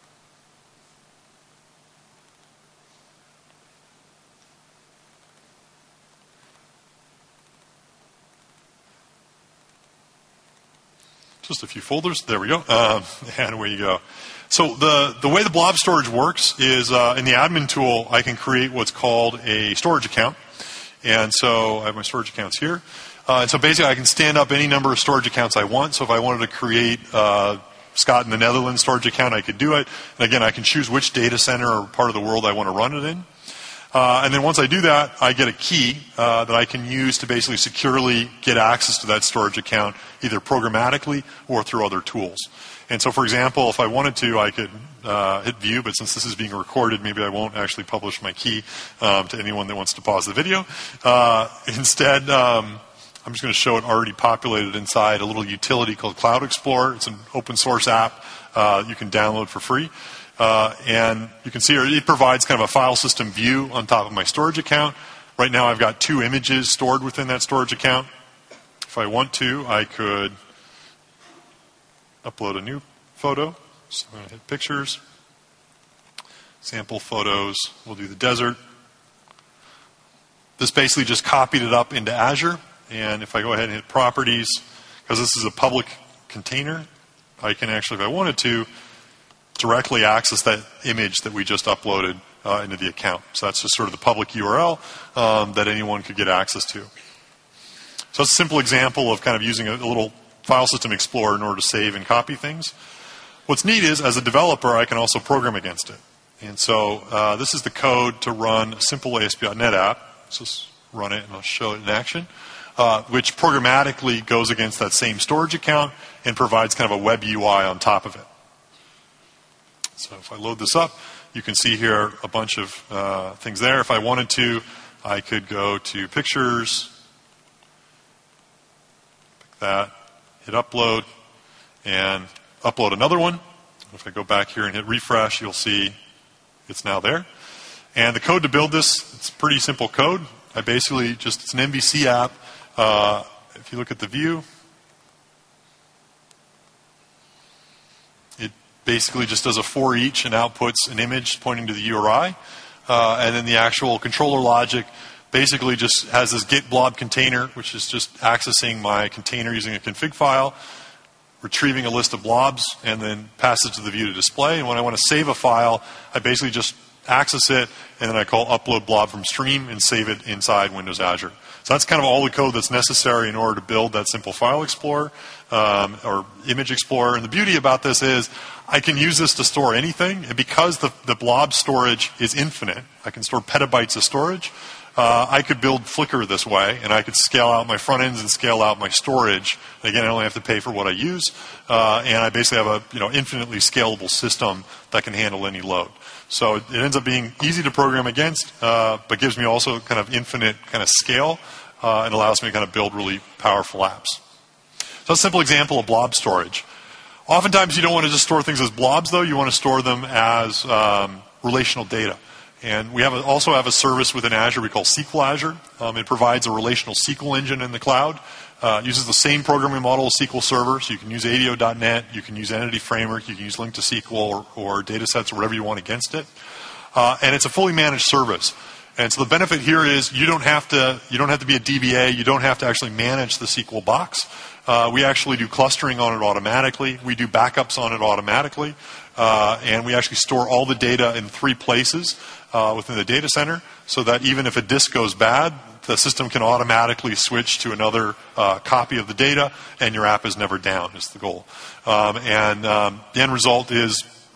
just a few folders. There we go. Um, and away you go. So the, the way the blob storage works is uh, in the admin tool, I can create what's called a storage account. And so I have my storage accounts here. Uh, and so basically I can stand up any number of storage accounts I want. So if I wanted to create uh, Scott in the Netherlands storage account, I could do it. And again, I can choose which data center or part of the world I want to run it in. Uh, and then once I do that, I get a key uh, that I can use to basically securely get access to that storage account, either programmatically or through other tools. And so, for example, if I wanted to, I could uh, hit view, but since this is being recorded, maybe I won't actually publish my key um, to anyone that wants to pause the video. Uh, instead, um, I'm just going to show it already populated inside a little utility called Cloud Explorer. It's an open source app uh, you can download for free. Uh, and you can see here, it provides kind of a file system view on top of my storage account. Right now I've got two images stored within that storage account. If I want to, I could upload a new photo. So I'm going to hit pictures, sample photos. We'll do the desert. This basically just copied it up into Azure. And if I go ahead and hit properties, because this is a public container, I can actually, if I wanted to, directly access that image that we just uploaded uh, into the account. So that's just sort of the public U R L um, that anyone could get access to. So it's a simple example of kind of using a, a little file system explorer in order to save and copy things. What's neat is, as a developer, I can also program against it. And so uh, this is the code to run a simple A S P dot net app. Let's just run it and I'll show it in action, uh, which programmatically goes against that same storage account and provides kind of a web U I on top of it. So if I load this up, you can see here a bunch of uh, things there. If I wanted to, I could go to pictures, pick that, hit upload, and upload another one. If I go back here and hit refresh, you'll see it's now there. And the code to build this, it's pretty simple code. I basically just, it's an M V C app. Uh, if you look at the view, basically just does a for each and outputs an image pointing to the U R I. Uh, and then the actual controller logic basically just has this get blob container, which is just accessing my container using a config file, retrieving a list of blobs, and then pass it to the view to display. And when I want to save a file, I basically just access it, and then I call upload blob from stream and save it inside Windows Azure. So that's kind of all the code that's necessary in order to build that simple file explorer um, or image explorer. And the beauty about this is I can use this to store anything. And because the, the blob storage is infinite, I can store petabytes of storage. Uh, I could build Flickr this way, and I could scale out my front ends and scale out my storage. Again, I only have to pay for what I use. Uh, and I basically have a you know infinitely scalable system that can handle any load. So it ends up being easy to program against, uh, but gives me also kind of infinite kind of scale uh, and allows me to kind of build really powerful apps. So a simple example of blob storage. Oftentimes you don't want to just store things as blobs, though. You want to store them as um, relational data. And we have a, also have a service within Azure we call S Q L Azure. Um, it provides a relational S Q L engine in the cloud. Uh, uses the same programming model as S Q L Server, so you can use A D O dot net, you can use Entity Framework, you can use Link to S Q L or, or data sets or whatever you want against it. Uh, and it's a fully managed service. And so the benefit here is you don't have to you don't have to be a D B A, you don't have to actually manage the S Q L box. Uh, we actually do clustering on it automatically. We do backups on it automatically. Uh, and we actually store all the data in three places uh, within the data center so that even if a disk goes bad, the system can automatically switch to another uh, copy of the data, and your app is never down, is the goal. Um, and um, the end result is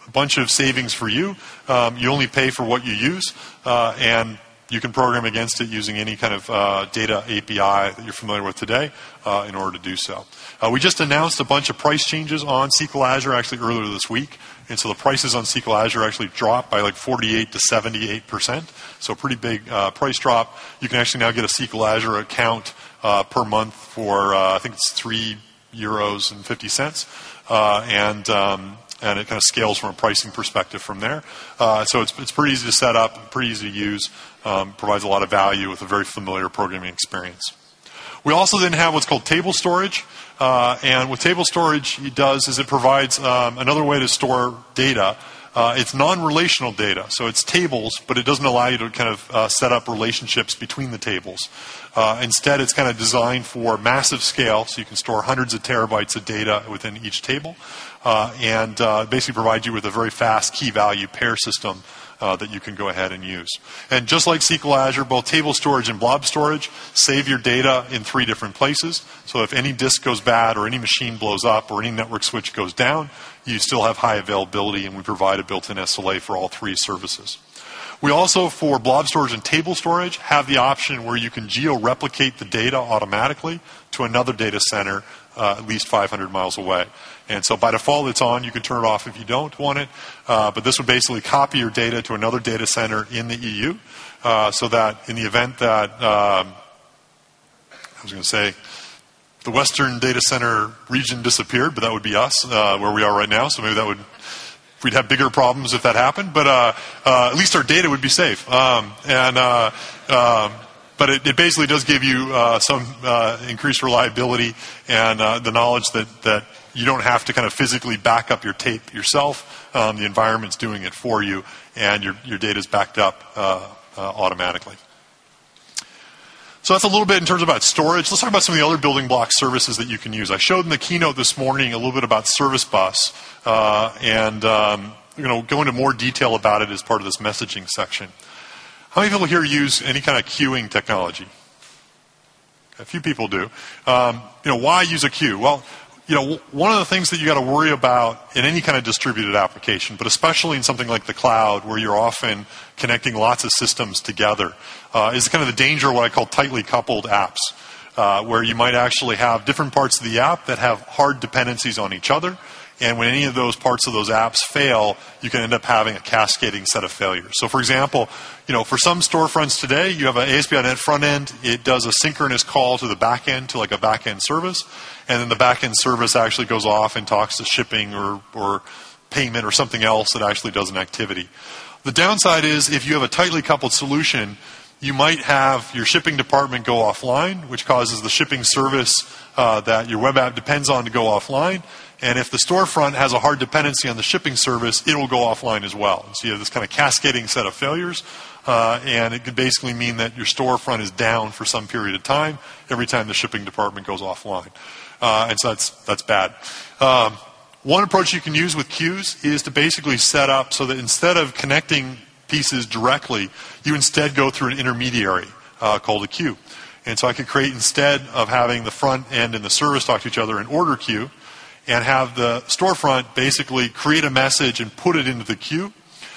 a bunch of savings for you. Um, you only pay for what you use, uh, and you can program against it using any kind of uh, data A P I that you're familiar with today uh, in order to do so. Uh, we just announced a bunch of price changes on S Q L Azure actually earlier this week. And so the prices on S Q L Azure actually dropped by like forty-eight to seventy-eight percent. So a pretty big uh, price drop. You can actually now get a S Q L Azure account uh, per month for, uh, I think it's three euros and fifty cents. Uh, and um, and it kind of scales from a pricing perspective from there. Uh, so it's, it's pretty easy to set up, pretty easy to use, um, provides a lot of value with a very familiar programming experience. We also then have what's called table storage. Uh, and what table storage does is it provides um, another way to store data. Uh, it's non-relational data, so it's tables, but it doesn't allow you to kind of uh, set up relationships between the tables. Uh, instead, it's kind of designed for massive scale, so you can store hundreds of terabytes of data within each table, uh, and uh, basically provide you with a very fast key-value pair system Uh, that you can go ahead and use. And just like S Q L Azure, both table storage and blob storage save your data in three different places. So if any disk goes bad or any machine blows up or any network switch goes down, you still have high availability, and we provide a built-in S L A for all three services. We also, for blob storage and table storage, have the option where you can geo-replicate the data automatically to another data center uh, at least five hundred miles away. And so by default, it's on. You can turn it off if you don't want it. Uh, but this would basically copy your data to another data center in the E U uh, so that in the event that, um, I was going to say, the Western data center region disappeared, but that would be us, uh, where we are right now. So maybe that would, we'd have bigger problems if that happened. But uh, uh, at least our data would be safe. Um, and uh, um, But it, it basically does give you uh, some uh, increased reliability and uh, the knowledge that, that you don't have to kind of physically back up your tape yourself. Um, the environment's doing it for you, and your, your data is backed up uh, uh, automatically. So that's a little bit in terms about storage. Let's talk about some of the other building block services that you can use. I showed in the keynote this morning a little bit about Service Bus, uh, and um, you know, go into more detail about it as part of this messaging section. How many people here use any kind of queuing technology? A few people do. Um, you know, why use a queue? Well, you know, one of the things that you got to worry about in any kind of distributed application, but especially in something like the cloud, where you're often connecting lots of systems together, uh, is kind of the danger of what I call tightly coupled apps, uh, where you might actually have different parts of the app that have hard dependencies on each other. And when any of those parts of those apps fail, you can end up having a cascading set of failures. So for example, you know, for some storefronts today, you have an A S P dot net front end. It does a synchronous call to the back end, to like a back end service. And then the back end service actually goes off and talks to shipping or, or payment or something else that actually does an activity. The downside is if you have a tightly coupled solution, you might have your shipping department go offline, which causes the shipping service uh, that your web app depends on to go offline. And if the storefront has a hard dependency on the shipping service, it will go offline as well. So you have this kind of cascading set of failures, uh, and it could basically mean that your storefront is down for some period of time every time the shipping department goes offline. Uh, and so that's, that's bad. Um, one approach you can use with queues is to basically set up so that instead of connecting pieces directly, you instead go through an intermediary uh, called a queue. And so I could create, instead of having the front end and the service talk to each other, an order queue, and have the storefront basically create a message and put it into the queue,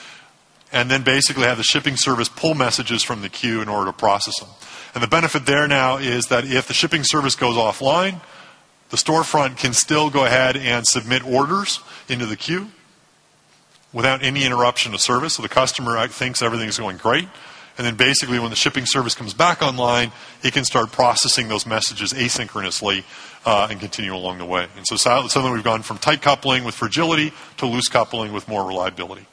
and then basically have the shipping service pull messages from the queue in order to process them. And the benefit there now is that if the shipping service goes offline, the storefront can still go ahead and submit orders into the queue without any interruption of service. So the customer thinks everything's going great. And then basically when the shipping service comes back online, it can start processing those messages asynchronously uh, and continue along the way. And so suddenly we've gone from tight coupling with fragility to loose coupling with more reliability.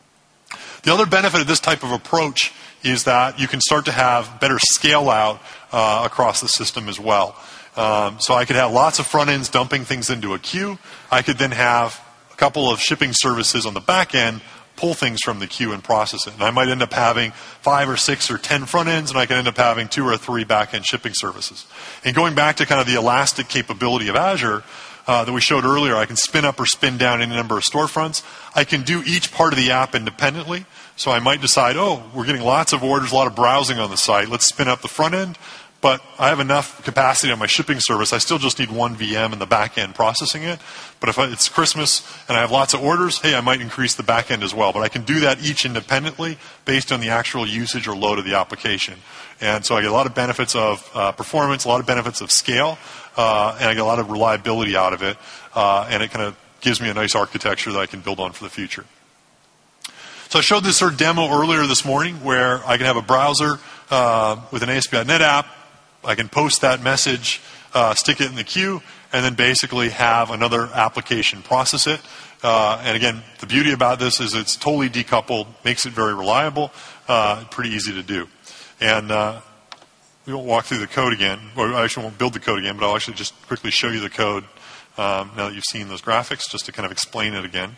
The other benefit of this type of approach is that you can start to have better scale out uh, across the system as well. Um, so I could have lots of front ends dumping things into a queue. I could then have a couple of shipping services on the back end pull things from the queue and process it. And I might end up having five or six or ten front ends, and I can end up having two or three back-end shipping services. And going back to kind of the elastic capability of Azure uh, that we showed earlier, I can spin up or spin down any number of storefronts. I can do each part of the app independently. So I might decide, oh, we're getting lots of orders, a lot of browsing on the site. Let's spin up the front end. but I have enough capacity on my shipping service. I still just need one V M in the back end processing it. But if I, it's Christmas and I have lots of orders, hey, I might increase the back end as well. But I can do that each independently based on the actual usage or load of the application. And so I get a lot of benefits of uh, performance, a lot of benefits of scale, uh, and I get a lot of reliability out of it. Uh, and it kind of gives me a nice architecture that I can build on for the future. So I showed this sort of demo earlier this morning where I can have a browser uh, with an A S P dot net app. I can post that message, uh, stick it in the queue, and then basically have another application process it. Uh, and again, the beauty about this is it's totally decoupled, makes it very reliable, uh, pretty easy to do. And uh, we won't walk through the code again. Well, I actually won't build the code again, but I'll actually just quickly show you the code um, now that you've seen those graphics, just to kind of explain it again.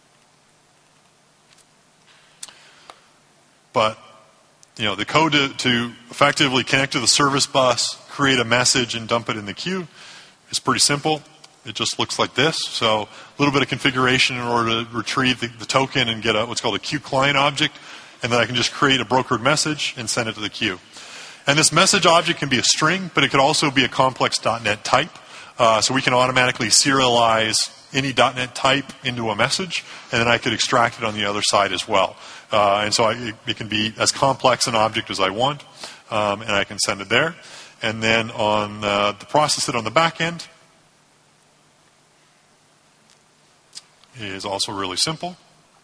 But, you know, the code to, to effectively connect to the service bus, create a message, and dump it in the queue is pretty simple. It just looks like this. So a little bit of configuration in order to retrieve the, the token and get a, what's called a queue client object. And then I can just create a brokered message and send it to the queue. And this message object can be a string, but it could also be a complex dot net type. Uh, so we can automatically serialize any dot net type into a message, and then I could extract it on the other side as well. Uh, and so I, it, it can be as complex an object as I want, um, and I can send it there. And then on uh, the process it on the back end is also really simple.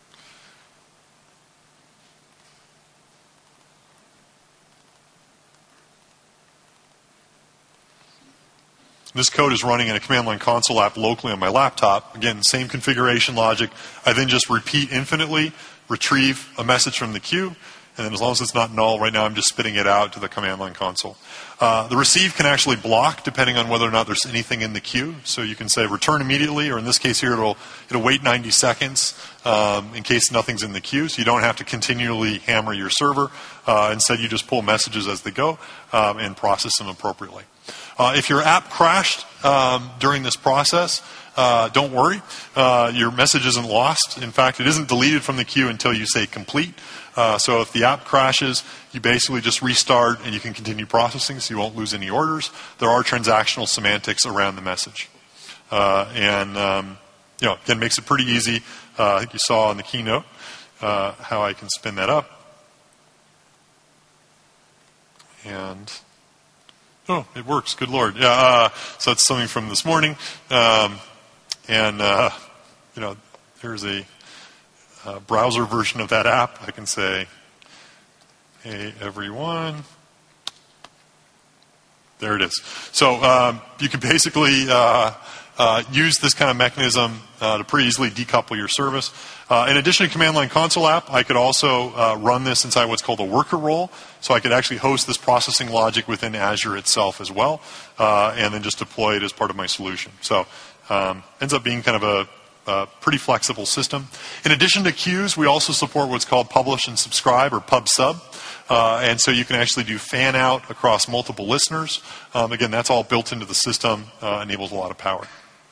This code is running in a command line console app locally on my laptop. Again, same configuration logic. I then just repeat infinitely, retrieve a message from the queue, and then as long as it's not null, right now I'm just spitting it out to the command line console. Uh, the receive can actually block depending on whether or not there's anything in the queue. So you can say return immediately, or in this case here, it'll, it'll wait ninety seconds um, in case nothing's in the queue. So you don't have to continually hammer your server. Uh, instead, you just pull messages as they go um, and process them appropriately. Uh, if your app crashed um, during this process, uh, don't worry. Uh, your message isn't lost. In fact, it isn't deleted from the queue until you say complete. Uh, so if the app crashes, you basically just restart and you can continue processing, so you won't lose any orders. There are transactional semantics around the message. Uh, and, um, you know, again, makes it pretty easy. Uh, I think you saw in the keynote uh, how I can spin that up. And... oh, it works. Good Lord. Yeah. Uh, so that's something from this morning. Um, and, uh, you know, there's a, a browser version of that app. I can say, hey, everyone. There it is. So um, you can basically uh, uh, use this kind of mechanism uh, to pretty easily decouple your service. Uh, in addition to command line console app, I could also uh, run this inside what's called a worker role. So I could actually host this processing logic within Azure itself as well, uh, and then just deploy it as part of my solution. So um, ends up being kind of a, a pretty flexible system. In addition to queues, we also support what's called publish and subscribe, or pub sub. Uh, and so you can actually do fan out across multiple listeners. Um, again, that's all built into the system, uh, enables a lot of power.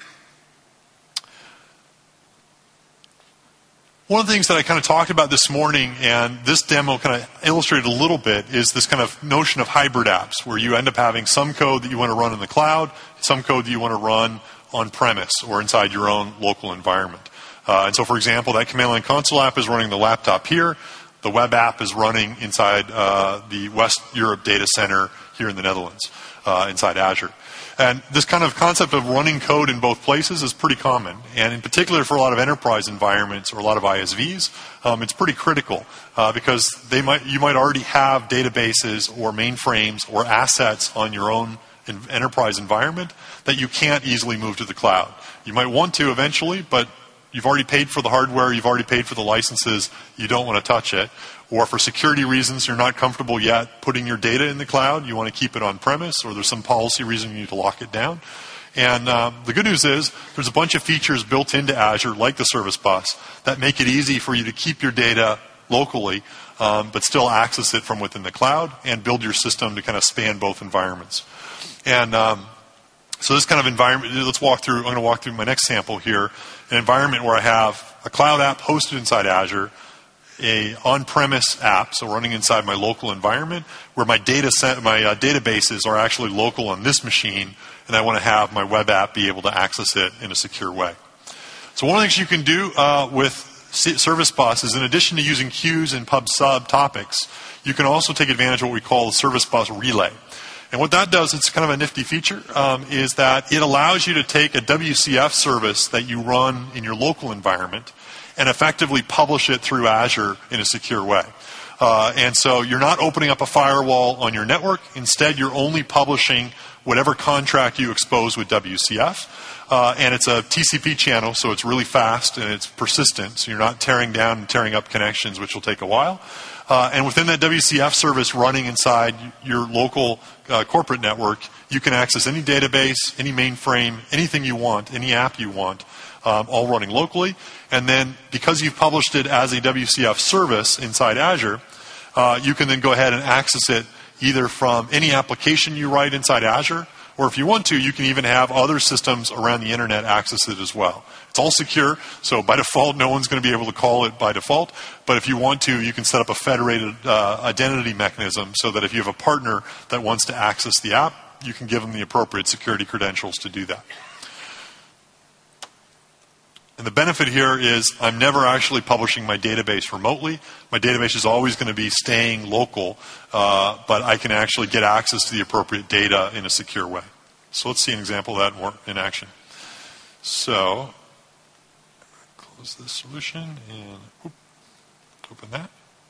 One of the things that I kind of talked about this morning, and this demo kind of illustrated a little bit, is this kind of notion of hybrid apps, where you end up having some code that you want to run in the cloud, some code that you want to run on-premise or inside your own local environment. Uh, and so, for example, that command line console app is running the laptop here. The web app is running inside uh, the West Europe data center here in the Netherlands, uh, inside Azure. And this kind of concept of running code in both places is pretty common. And in particular for a lot of enterprise environments or a lot of I S Vs, um, it's pretty critical uh, because they might you might already have databases or mainframes or assets on your own in enterprise environment that you can't easily move to the cloud. You might want to eventually, but you've already paid for the hardware, you've already paid for the licenses, you don't want to touch it. Or for security reasons, you're not comfortable yet putting your data in the cloud, you want to keep it on premise, or there's some policy reason you need to lock it down. And um, the good news is there's a bunch of features built into Azure, like the Service Bus, that make it easy for you to keep your data locally, um, but still access it from within the cloud and build your system to kind of span both environments. And um, so this kind of environment, let's walk through, I'm going to walk through my next sample here, an environment where I have a cloud app hosted inside Azure. a on-premise app, so running inside my local environment, where my data set, my uh, databases are actually local on this machine, and I want to have my web app be able to access it in a secure way. So one of the things you can do uh, with Service Bus is, in addition to using queues and pub sub topics, you can also take advantage of what we call the Service Bus Relay. And what that does, it's kind of a nifty feature, um, is that it allows you to take a W C F service that you run in your local environment and effectively publish it through Azure in a secure way. Uh, and so you're not opening up a firewall on your network. Instead, you're only publishing whatever contract you expose with W C F. Uh, and it's a T C P channel, so it's really fast and it's persistent. So you're not tearing down and tearing up connections, which will take a while. Uh, and within that W C F service running inside your local uh, corporate network, you can access any database, any mainframe, anything you want, any app you want, um, all running locally. And then because you've published it as a W C F service inside Azure, uh, you can then go ahead and access it either from any application you write inside Azure, or if you want to, you can even have other systems around the internet access it as well. It's all secure, so by default, no one's going to be able to call it by default. But if you want to, you can set up a federated uh, identity mechanism so that if you have a partner that wants to access the app, you can give them the appropriate security credentials to do that. And the benefit here is I'm never actually publishing my database remotely. My database is always going to be staying local, uh, but I can actually get access to the appropriate data in a secure way. So let's see an example of that in action. So, close this solution and whoop, open that.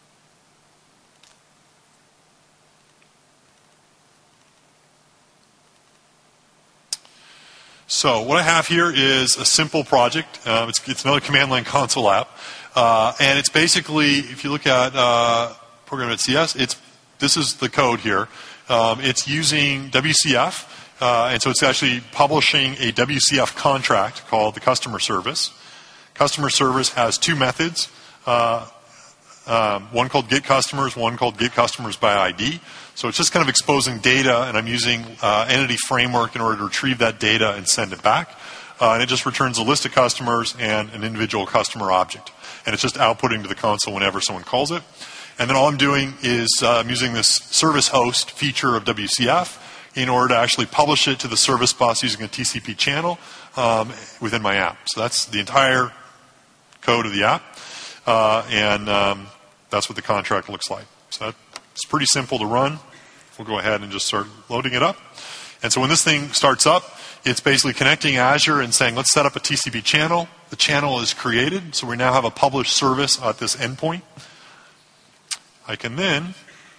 So what I have here is a simple project. Uh, it's, it's another command line console app. Uh, and it's basically, if you look at uh, program.cs, it's, this is the code here. Um, it's using W C F. Uh, and so it's actually publishing a W C F contract called the customer service. Customer service has two methods. Uh, um, one called get customers, one called get customers by I D. So it's just kind of exposing data, and I'm using uh, Entity Framework in order to retrieve that data and send it back. Uh, and it just returns a list of customers and an individual customer object. And it's just outputting to the console whenever someone calls it. And then all I'm doing is uh, I'm using this service host feature of W C F in order to actually publish it to the service bus using a T C P channel um, within my app. So that's the entire code of the app. Uh, and um, that's what the contract looks like. So that, it's pretty simple to run. We'll go ahead and just start loading it up. And so when this thing starts up, it's basically connecting Azure and saying, let's set up a T C P channel. The channel is created, so we now have a published service at this endpoint. I can then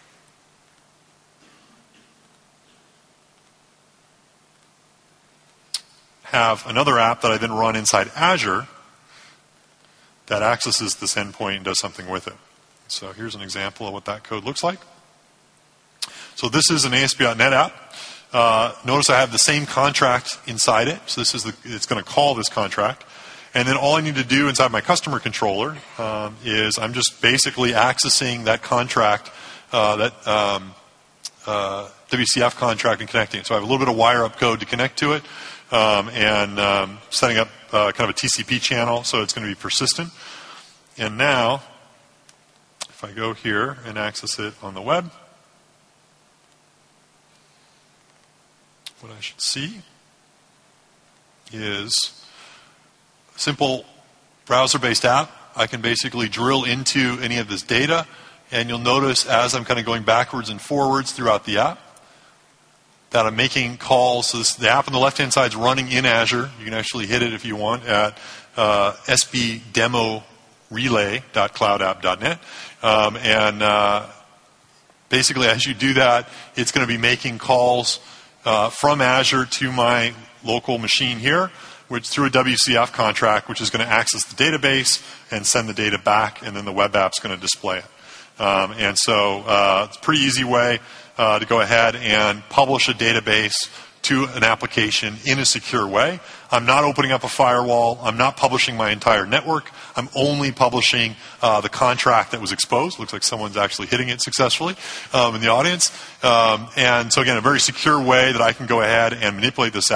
have another app that I then run inside Azure that accesses this endpoint and does something with it. So here's an example of what that code looks like. So this is an A S P dot net app. Uh, notice I have the same contract inside it. So this is the, it's going to call this contract. And then all I need to do inside my customer controller um, is I'm just basically accessing that contract, uh, that um, uh, W C F contract, and connecting it. So I have a little bit of wire up code to connect to it, um, and um, setting up uh, kind of a T C P channel so it's going to be persistent. And now, if I go here and access it on the web, what I should see is a simple browser-based app. I can basically drill into any of this data, and you'll notice as I'm kind of going backwards and forwards throughout the app that I'm making calls. So this, the app on the left-hand side is running in Azure. You can actually hit it if you want at uh, s b demo relay dot cloud app dot net. Um, and uh, basically, as you do that, it's going to be making calls uh, from Azure to my local machine here, which through a W C F contract, which is going to access the database and send the data back, and then the web app's going to display it. Um, and so uh, it's a pretty easy way uh, to go ahead and publish a database to an application in a secure way. I'm not opening up a firewall. I'm not publishing my entire network. I'm only publishing uh, the contract that was exposed. Looks like someone's actually hitting it successfully um, in the audience. Um, and so again, a very secure way that I can go ahead and manipulate this app.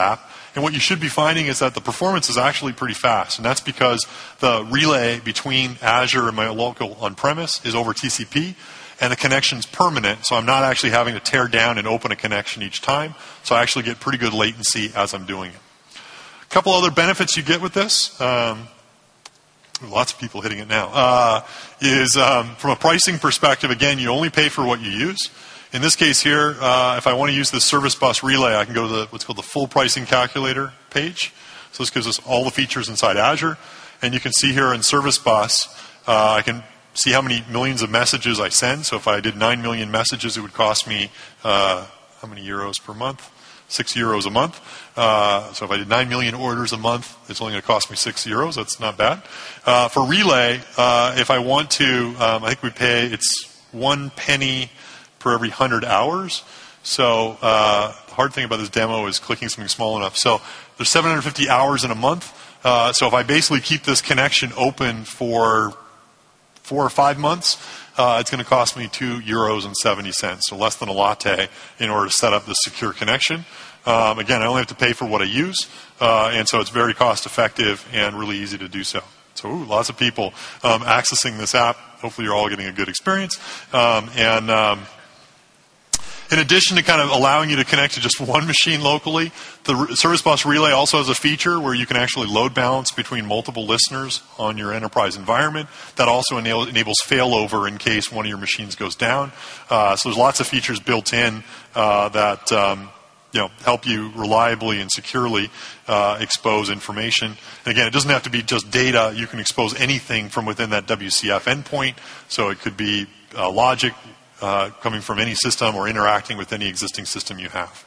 And what you should be finding is that the performance is actually pretty fast. And that's because the relay between Azure and my local on-premise is over T C P. And the connection's permanent, so I'm not actually having to tear down and open a connection each time. So I actually get pretty good latency as I'm doing it. A couple other benefits you get with this, um, lots of people hitting it now, uh, is um, from a pricing perspective, again, you only pay for what you use. In this case here, uh, if I want to use the Service Bus Relay, I can go to the, what's called the full pricing calculator page. So this gives us all the features inside Azure. And you can see here in Service Bus, uh, I can see how many millions of messages I send. So if I did nine million messages, it would cost me, uh, how many euros per month? Six euros a month. Uh, so if I did nine million orders a month, it's only going to cost me six euros. That's not bad. Uh, for Relay, uh, if I want to, um, I think we pay, it's one penny per every one hundred hours. So uh, the hard thing about this demo is clicking something small enough. So there's seven hundred fifty hours in a month. Uh, so if I basically keep this connection open for four or five months, uh, it's going to cost me two euros and seventy cents, so less than a latte in order to set up this secure connection. Um, again, I only have to pay for what I use, uh, and so it's very cost effective and really easy to do so. So ooh, lots of people um, accessing this app. Hopefully you're all getting a good experience. Um, and um, in addition to kind of allowing you to connect to just one machine locally, the Service Bus Relay also has a feature where you can actually load balance between multiple listeners on your enterprise environment. That also enable, enables failover in case one of your machines goes down. Uh, so there's lots of features built in uh, that um, you know, help you reliably and securely uh, expose information. And again, it doesn't have to be just data. You can expose anything from within that W C F endpoint. So it could be uh, logic, Uh, coming from any system or interacting with any existing system you have.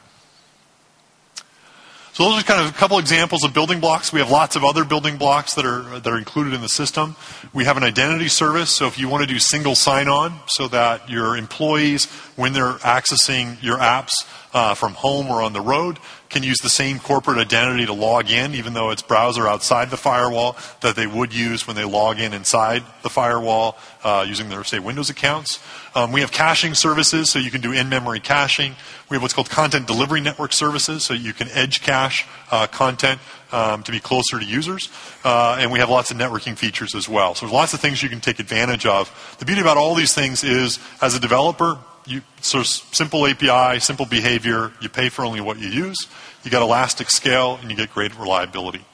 So those are kind of a couple examples of building blocks. We have lots of other building blocks that are that are included in the system. We have an identity service, so if you want to do single sign-on so that your employees, when they're accessing your apps uh, from home or on the road, can use the same corporate identity to log in, even though it's browser outside the firewall, that they would use when they log in inside the firewall uh, using their, say, Windows accounts. Um, we have caching services, so you can do in-memory caching. We have what's called content delivery network services, so you can edge cache uh, content um, to be closer to users. Uh, and we have lots of networking features as well. So there's lots of things you can take advantage of. The beauty about all these things is, as a developer, you, so simple A P I, simple behavior, you pay for only what you use, you get elastic scale, and you get great reliability.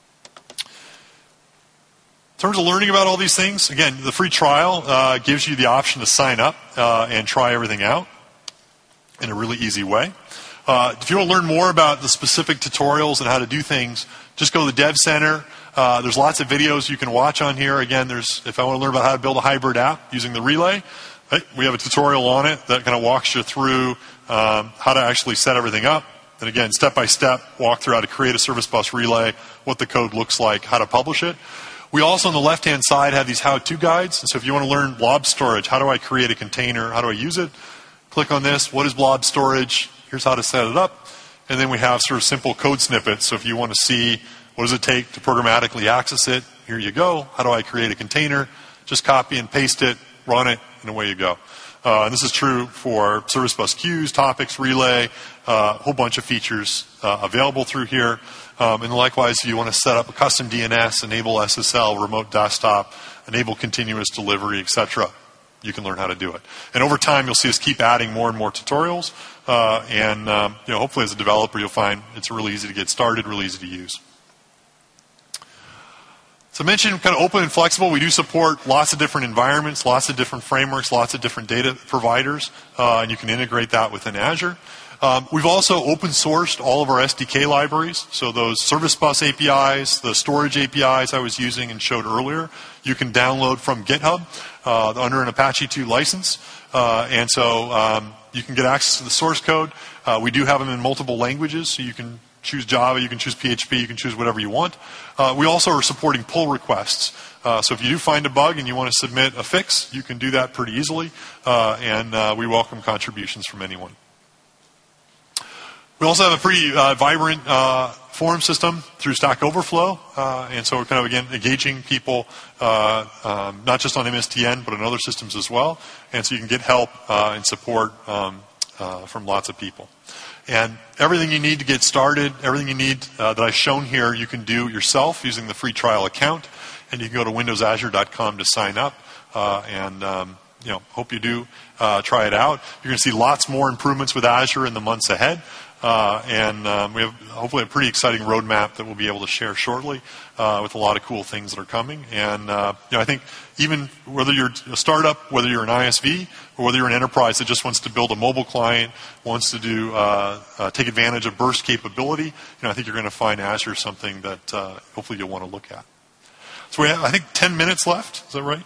In terms of learning about all these things, again, the free trial uh, gives you the option to sign up uh, and try everything out in a really easy way. Uh, if you want to learn more about the specific tutorials and how to do things, just go to the Dev Center. Uh, there's lots of videos you can watch on here. Again, there's if I want to learn about how to build a hybrid app using the Relay, right, we have a tutorial on it that kind of walks you through um, how to actually set everything up. And again, step by step, walk through how to create a Service Bus Relay, what the code looks like, how to publish it. We also, on the left-hand side, have these how-to guides. And so if you want to learn blob storage, how do I create a container? How do I use it? Click on this. What is blob storage? Here's how to set it up. And then we have sort of simple code snippets. So if you want to see what does it take to programmatically access it, here you go. How do I create a container? Just copy and paste it, run it, and away you go. Uh, and this is true for Service Bus Queues, Topics, Relay, a uh, whole bunch of features uh, available through here. Um, and likewise, if you want to set up a custom D N S, enable S S L, remote desktop, enable continuous delivery, et cetera, you can learn how to do it. And over time, you'll see us keep adding more and more tutorials. Uh, and um, you know, hopefully, as a developer, you'll find it's really easy to get started, really easy to use. So I mentioned kind of open and flexible. We do support lots of different environments, lots of different frameworks, lots of different data providers, uh, and you can integrate that within Azure. Um, we've also open sourced all of our S D K libraries. So those Service Bus A P Is, the storage A P Is I was using and showed earlier, you can download from GitHub uh, under an Apache two license. Uh, and so um, you can get access to the source code. Uh, we do have them in multiple languages, so you can choose Java, you can choose P H P, you can choose whatever you want. Uh, we also are supporting pull requests. Uh, so if you do find a bug and you want to submit a fix, you can do that pretty easily. Uh, and uh, we welcome contributions from anyone. We also have a pretty uh, vibrant uh, forum system through Stack Overflow. Uh, and so we're kind of, again, engaging people, uh, um, not just on M S T N, but on other systems as well. And so you can get help uh, and support um, uh, from lots of people. And everything you need to get started, everything you need uh, that I've shown here, you can do yourself using the free trial account. And you can go to windows azure dot com to sign up. Uh, and um, you know, hope you do uh, try it out. You're going to see lots more improvements with Azure in the months ahead. Uh, and um, we have hopefully a pretty exciting roadmap that we'll be able to share shortly uh, with a lot of cool things that are coming. And uh, you know, I think even whether you're a startup, whether you're an I S V, or whether you're an enterprise that just wants to build a mobile client, wants to do uh, uh, take advantage of burst capability, you know, I think you're going to find Azure something that uh, hopefully you'll want to look at. So we have, I think, ten minutes left. Is that right?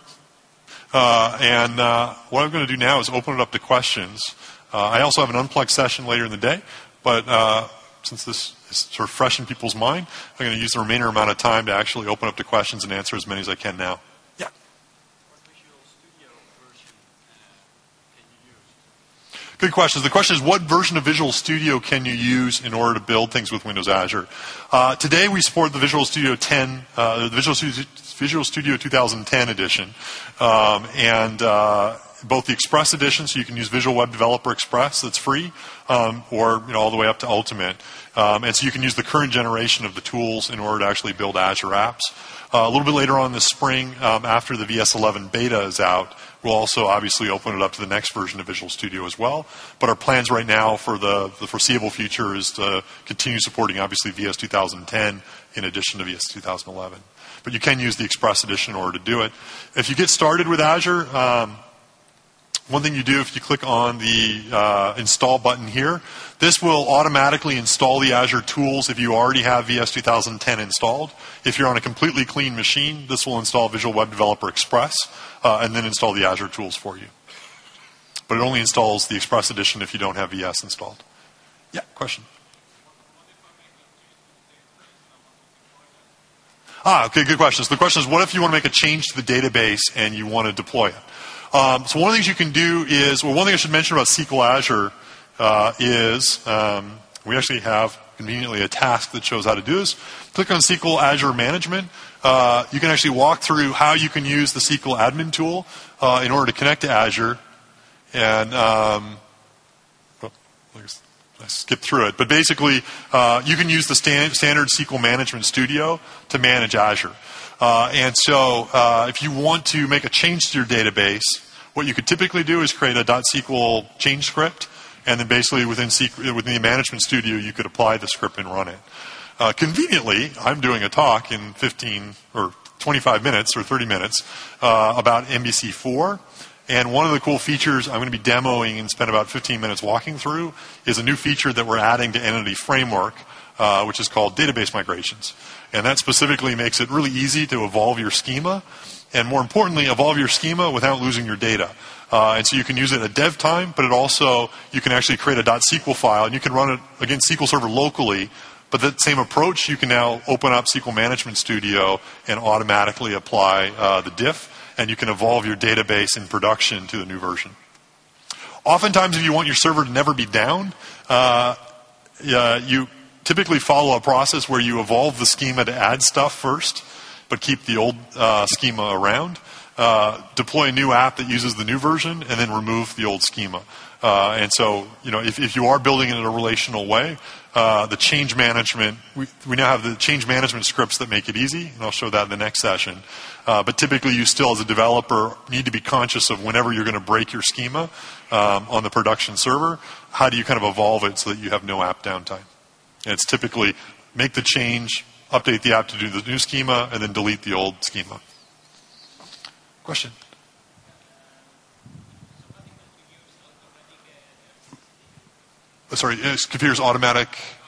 Uh, and uh, what I'm going to do now is open it up to questions. Uh, I also have an unplugged session later in the day. But uh, since this is sort of fresh in people's mind, I'm going to use the remainder amount of time to actually open up to questions and answer as many as I can now. Yeah? What Visual Studio version uh, can you use? Good questions. The question is, what version of Visual Studio can you use in order to build things with Windows Azure? Uh, today we support the Visual Studio ten, uh, the Visual Studio, Visual Studio twenty ten edition. Um, and... Uh, both the Express edition, so you can use Visual Web Developer Express, that's free, um, or you know, all the way up to Ultimate. Um, and so you can use the current generation of the tools in order to actually build Azure apps. Uh, a little bit later on this spring, um, after the V S eleven beta is out, we'll also obviously open it up to the next version of Visual Studio as well. But our plans right now for the, the foreseeable future is to continue supporting, obviously, V S twenty ten in addition to V S twenty eleven. But you can use the Express edition in order to do it. If you get started with Azure, um, one thing you do if you click on the uh, install button here, this will automatically install the Azure tools if you already have V S twenty ten installed. If you're on a completely clean machine, this will install Visual Web Developer Express uh, and then install the Azure tools for you. But it only installs the Express edition if you don't have V S installed. Yeah, question? Ah, okay, good question. So the question is, what if you want to make a change to the database and you want to deploy it? Um, so one of the things you can do is, well, one thing I should mention about S Q L Azure uh, is um, we actually have conveniently a task that shows how to do this. Click on S Q L Azure Management. Uh, you can actually walk through how you can use the S Q L Admin tool uh, in order to connect to Azure. And um, well, I skipped through it. But basically, uh, you can use the stand, standard S Q L Management Studio to manage Azure. Uh, and so uh, if you want to make a change to your database, what you could typically do is create a .SQL change script, and then basically within, S Q L, within the Management Studio, you could apply the script and run it. Uh, conveniently, I'm doing a talk in fifteen or twenty-five minutes or thirty minutes uh, about M B C four. And one of the cool features I'm going to be demoing and spend about fifteen minutes walking through is a new feature that we're adding to Entity Framework, uh, which is called database migrations. And that specifically makes it really easy to evolve your schema, and more importantly, evolve your schema without losing your data. Uh, and so you can use it at dev time, but it also, you can actually create a .SQL file, and you can run it against S Q L Server locally. But that same approach, you can now open up S Q L Management Studio and automatically apply uh, the diff, and you can evolve your database in production to the new version. Oftentimes, if you want your server to never be down, uh, uh, you typically follow a process where you evolve the schema to add stuff first, but keep the old uh, schema around. Uh, deploy a new app that uses the new version, and then remove the old schema. Uh, and so, you know, if, if you are building it in a relational way, uh, the change management, we, we now have the change management scripts that make it easy, and I'll show that in the next session. Uh, but typically, you still, as a developer, need to be conscious of whenever you're going to break your schema um, on the production server, how do you kind of evolve it so that you have no app downtime? And it's typically make the change, update the app to do the new schema, and then delete the old schema. Question? Uh, sorry, it configures automatic.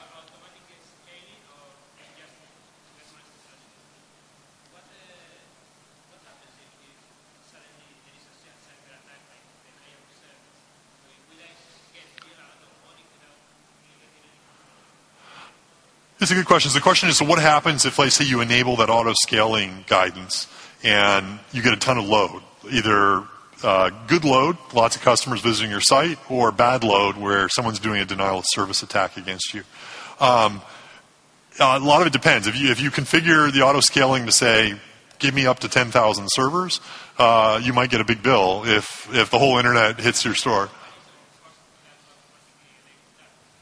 It's a good question. So the question is, so what happens if, let's say, you enable that auto-scaling guidance and you get a ton of load? Either uh, good load, lots of customers visiting your site, or bad load where someone's doing a denial of service attack against you. Um, a lot of it depends. If you, if you configure the auto-scaling to say, give me up to ten thousand servers, uh, you might get a big bill if, if the whole internet hits your store.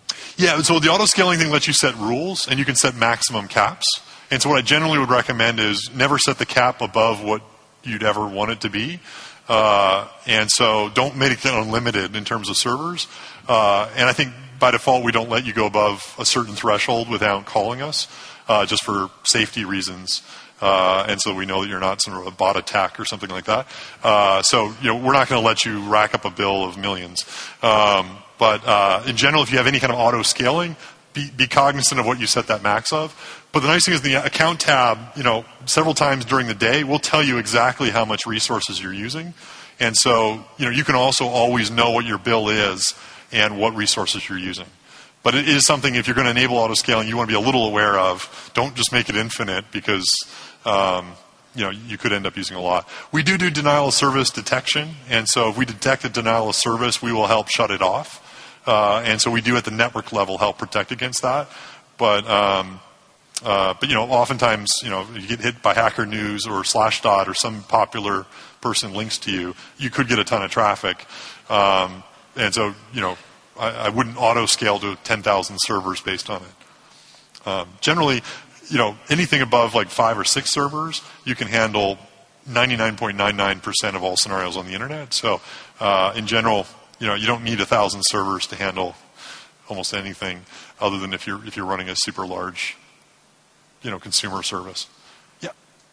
Yeah, so the auto-scaling thing lets you set rules, and you can set maximum caps. And so what I generally would recommend is never set the cap above what you'd ever want it to be. Uh, and so don't make it unlimited in terms of servers. Uh, and I think by default, we don't let you go above a certain threshold without calling us, uh, just for safety reasons. Uh, and so we know that you're not some sort of a bot attack or something like that. Uh, so you know, we're not going to let you rack up a bill of millions. Um, but uh, in general, if you have any kind of auto-scaling, be, be cognizant of what you set that max of. But the nice thing is the account tab, you know, several times during the day, will tell you exactly how much resources you're using. And so, you know, you can also always know what your bill is and what resources you're using. But it is something, if you're going to enable auto-scaling, you want to be a little aware of. Don't just make it infinite because, um, you know, you could end up using a lot. We do do denial of service detection. And so if we detect a denial of service, we will help shut it off. Uh, and so we do at the network level help protect against that. But... Um, Uh, but, you know, oftentimes, you know, you get hit by Hacker News or Slashdot or some popular person links to you, you could get a ton of traffic. Um, and so, you know, I, I wouldn't auto-scale to ten thousand servers based on it. Um, generally, you know, anything above like five or six servers, you can handle ninety-nine point nine nine percent of all scenarios on the internet. So, uh, in general, you know, you don't need a thousand servers to handle almost anything other than if you're if you're running a super large, you know, consumer service. Yeah.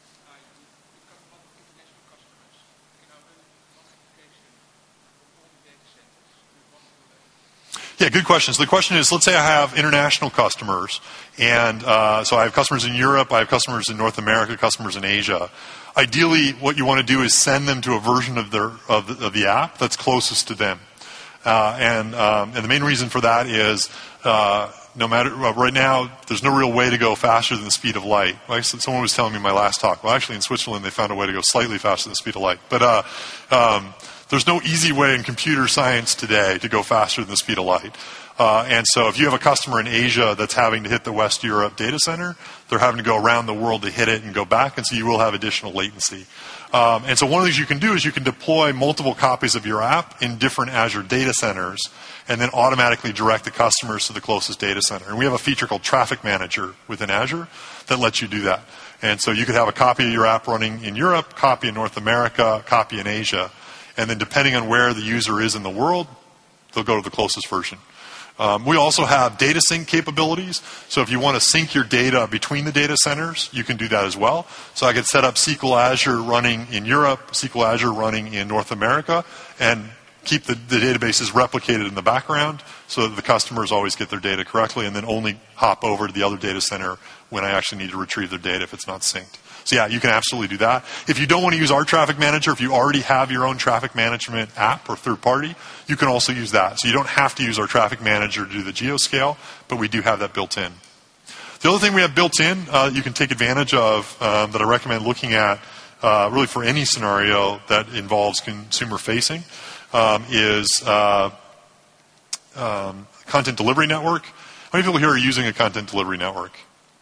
Yeah, good question. So the question is, let's say I have international customers, and uh, so I have customers in Europe, I have customers in North America, customers in Asia. Ideally, what you want to do is send them to a version of their of the, of the app that's closest to them. Uh, and um, and the main reason for that is uh, no matter uh, right now, there's no real way to go faster than the speed of light. Like someone was telling me in my last talk. Well, actually, in Switzerland, they found a way to go slightly faster than the speed of light. But uh, um, there's no easy way in computer science today to go faster than the speed of light. Uh, and so if you have a customer in Asia that's having to hit the West Europe data center, they're having to go around the world to hit it and go back, and so you will have additional latency. Um, and so one of the things you can do is you can deploy multiple copies of your app in different Azure data centers and then automatically direct the customers to the closest data center. And we have a feature called Traffic Manager within Azure that lets you do that. And so you could have a copy of your app running in Europe, copy in North America, copy in Asia. And then depending on where the user is in the world, they'll go to the closest version. Um, we also have data sync capabilities. So if you want to sync your data between the data centers, you can do that as well. So I could set up S Q L Azure running in Europe, S Q L Azure running in North America, and keep the, the databases replicated in the background so that the customers always get their data correctly, and then only hop over to the other data center when I actually need to retrieve their data if it's not synced. So yeah, you can absolutely do that. If you don't want to use our traffic manager, if you already have your own traffic management app or third party, you can also use that. So you don't have to use our traffic manager to do the geoscale, but we do have that built in. The other thing we have built in, uh, you can take advantage of, um, that I recommend looking at, uh, really for any scenario that involves consumer facing, um, is uh, um, content delivery network. How many people here are using a content delivery network?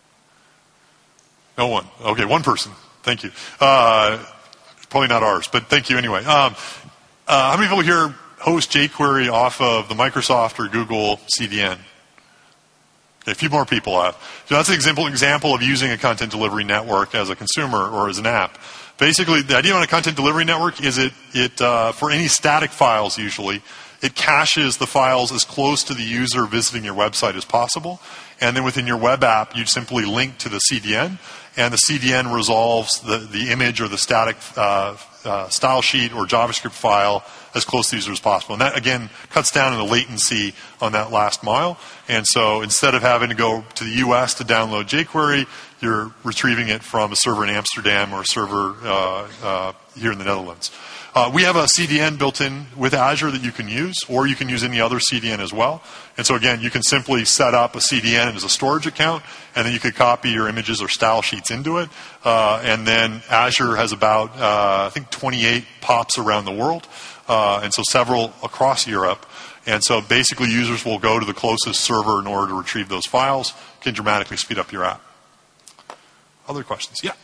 No one. Okay, one person. Thank you. Uh, probably not ours, but thank you anyway. Um, uh, how many people here host jQuery off of the Microsoft or Google C D N? Okay, a few more people have. So that's an example, example of using a content delivery network as a consumer or as an app. Basically, the idea on a content delivery network is it, it uh, for any static files usually, it caches the files as close to the user visiting your website as possible. And then within your web app, you simply link to the C D N, and the C D N resolves the, the image or the static uh, uh, style sheet or JavaScript file as close to the user as possible. And that, again, cuts down on the latency on that last mile. And so instead of having to go to the U S to download jQuery, you're retrieving it from a server in Amsterdam or a server uh, uh, here in the Netherlands. Uh, we have a C D N built in with Azure that you can use, or you can use any other C D N as well. And so again, you can simply set up a C D N as a storage account, and then you could copy your images or style sheets into it. Uh, and then Azure has about, uh, I think, twenty-eight pops around the world, uh, and so several across Europe. And so basically users will go to the closest server in order to retrieve those files. It can dramatically speed up your app. Other questions? Yeah.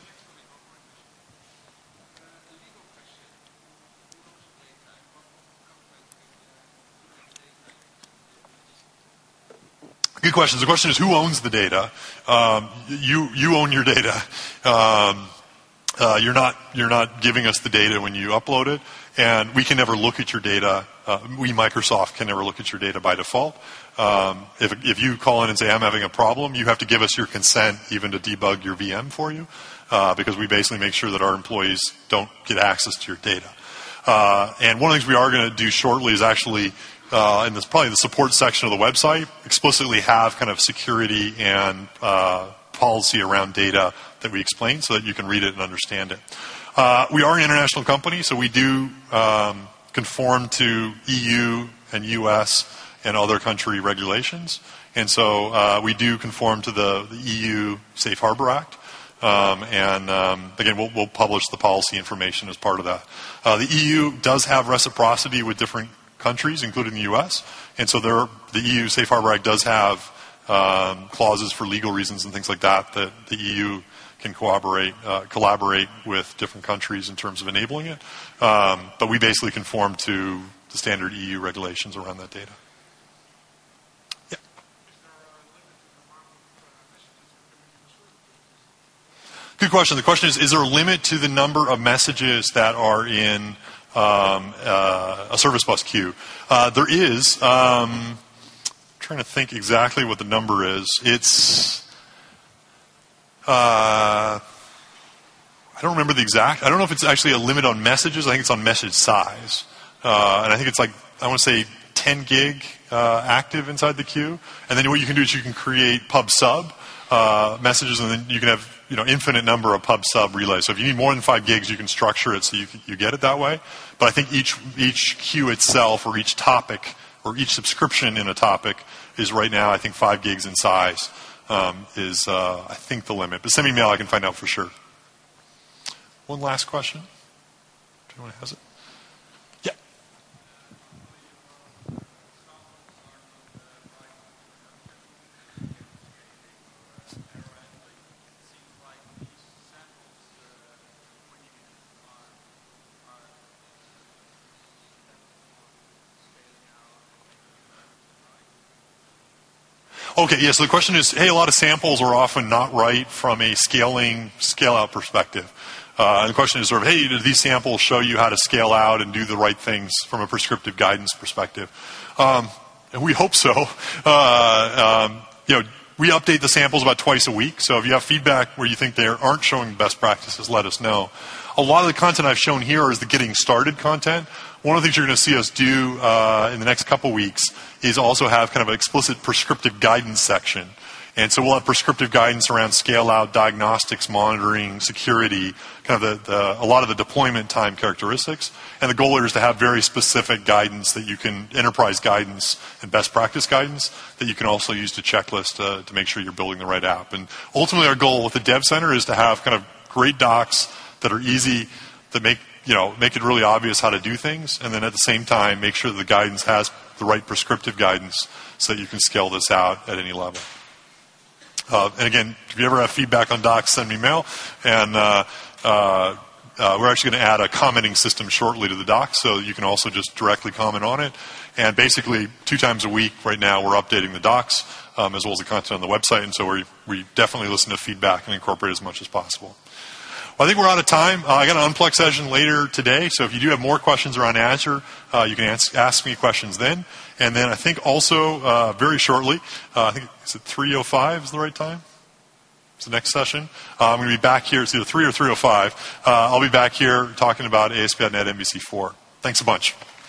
Good question. The question is, who owns the data? Um, you you own your data. Um, uh, you're not you're not giving us the data when you upload it, and we can never look at your data. Uh, we, Microsoft, can never look at your data by default. Um, if if you call in and say, I'm having a problem, you have to give us your consent even to debug your V M for you, uh, because we basically make sure that our employees don't get access to your data. Uh, and one of the things we are going to do shortly is actually, uh, in this probably the support section of the website, explicitly have kind of security and uh, policy around data that we explain so that you can read it and understand it. Uh, we are an international company, so we do um, conform to E U and U S and other country regulations. And so uh, we do conform to the, the E U Safe Harbor Act. Um, and um, again, we'll, we'll publish the policy information as part of that. Uh, the E U does have reciprocity with different countries, including the U S. And so there, the E U Safe Harbor Act does have um, clauses for legal reasons and things like that that the E U can cooperate, uh, collaborate with different countries in terms of enabling it. Um, but we basically conform to the standard E U regulations around that data. Yeah. Good question. The question is, is there a limit to the number of messages that are in um, uh, a service bus queue? Uh, there is. Um, I'm trying to think exactly what the number is. It's... Uh, I don't remember the exact. I don't know if it's actually a limit on messages. I think it's on message size. Uh, and I think it's like, I want to say ten gig uh, active inside the queue. And then what you can do is you can create pub sub uh, messages, and then you can have, you know, infinite number of pub sub relays. So if you need more than five gigs, you can structure it so you, you get it that way. But I think each, each queue itself, or each topic, or each subscription in a topic is right now, I think, five gigs in size. Um, is, uh, I think, the limit. But send me an email, I can find out for sure. One last question. If anyone has it. Yeah. Okay, yeah, so the question is, hey, a lot of samples are often not right from a scaling, scale-out perspective. Uh, and the question is sort of, hey, do these samples show you how to scale out and do the right things from a prescriptive guidance perspective? Um, and we hope so. Uh, um, you know, we update the samples about twice a week, so if you have feedback where you think they aren't showing best practices, let us know. A lot of the content I've shown here is the getting started content. One of the things you're going to see us do uh, in the next couple weeks is also have kind of an explicit prescriptive guidance section. And so we'll have prescriptive guidance around scale-out, diagnostics, monitoring, security, kind of the, the, a lot of the deployment time characteristics. And the goal here is to have very specific guidance that you can, enterprise guidance and best practice guidance that you can also use to checklist uh, to make sure you're building the right app. And ultimately our goal with the Dev Center is to have kind of great docs that are easy, that make, you know, make it really obvious how to do things, and then at the same time make sure that the guidance has the right prescriptive guidance so that you can scale this out at any level. Uh, and again, if you ever have feedback on docs, send me mail. And uh, uh, uh, we're actually going to add a commenting system shortly to the docs, so you can also just directly comment on it. And basically, two times a week right now, we're updating the docs um, as well as the content on the website. And so we we definitely listen to feedback and incorporate as much as possible. Well, I think we're out of time. Uh, I got an Unplugged session later today, so if you do have more questions around Azure, uh, you can ask, ask me questions then. And then I think also uh, very shortly, uh, I think is it three oh five is the right time? It's the next session. Uh, I'm going to be back here. It's either three or three oh five. Uh, I'll be back here talking about A S P dot net M V C four. Thanks a bunch.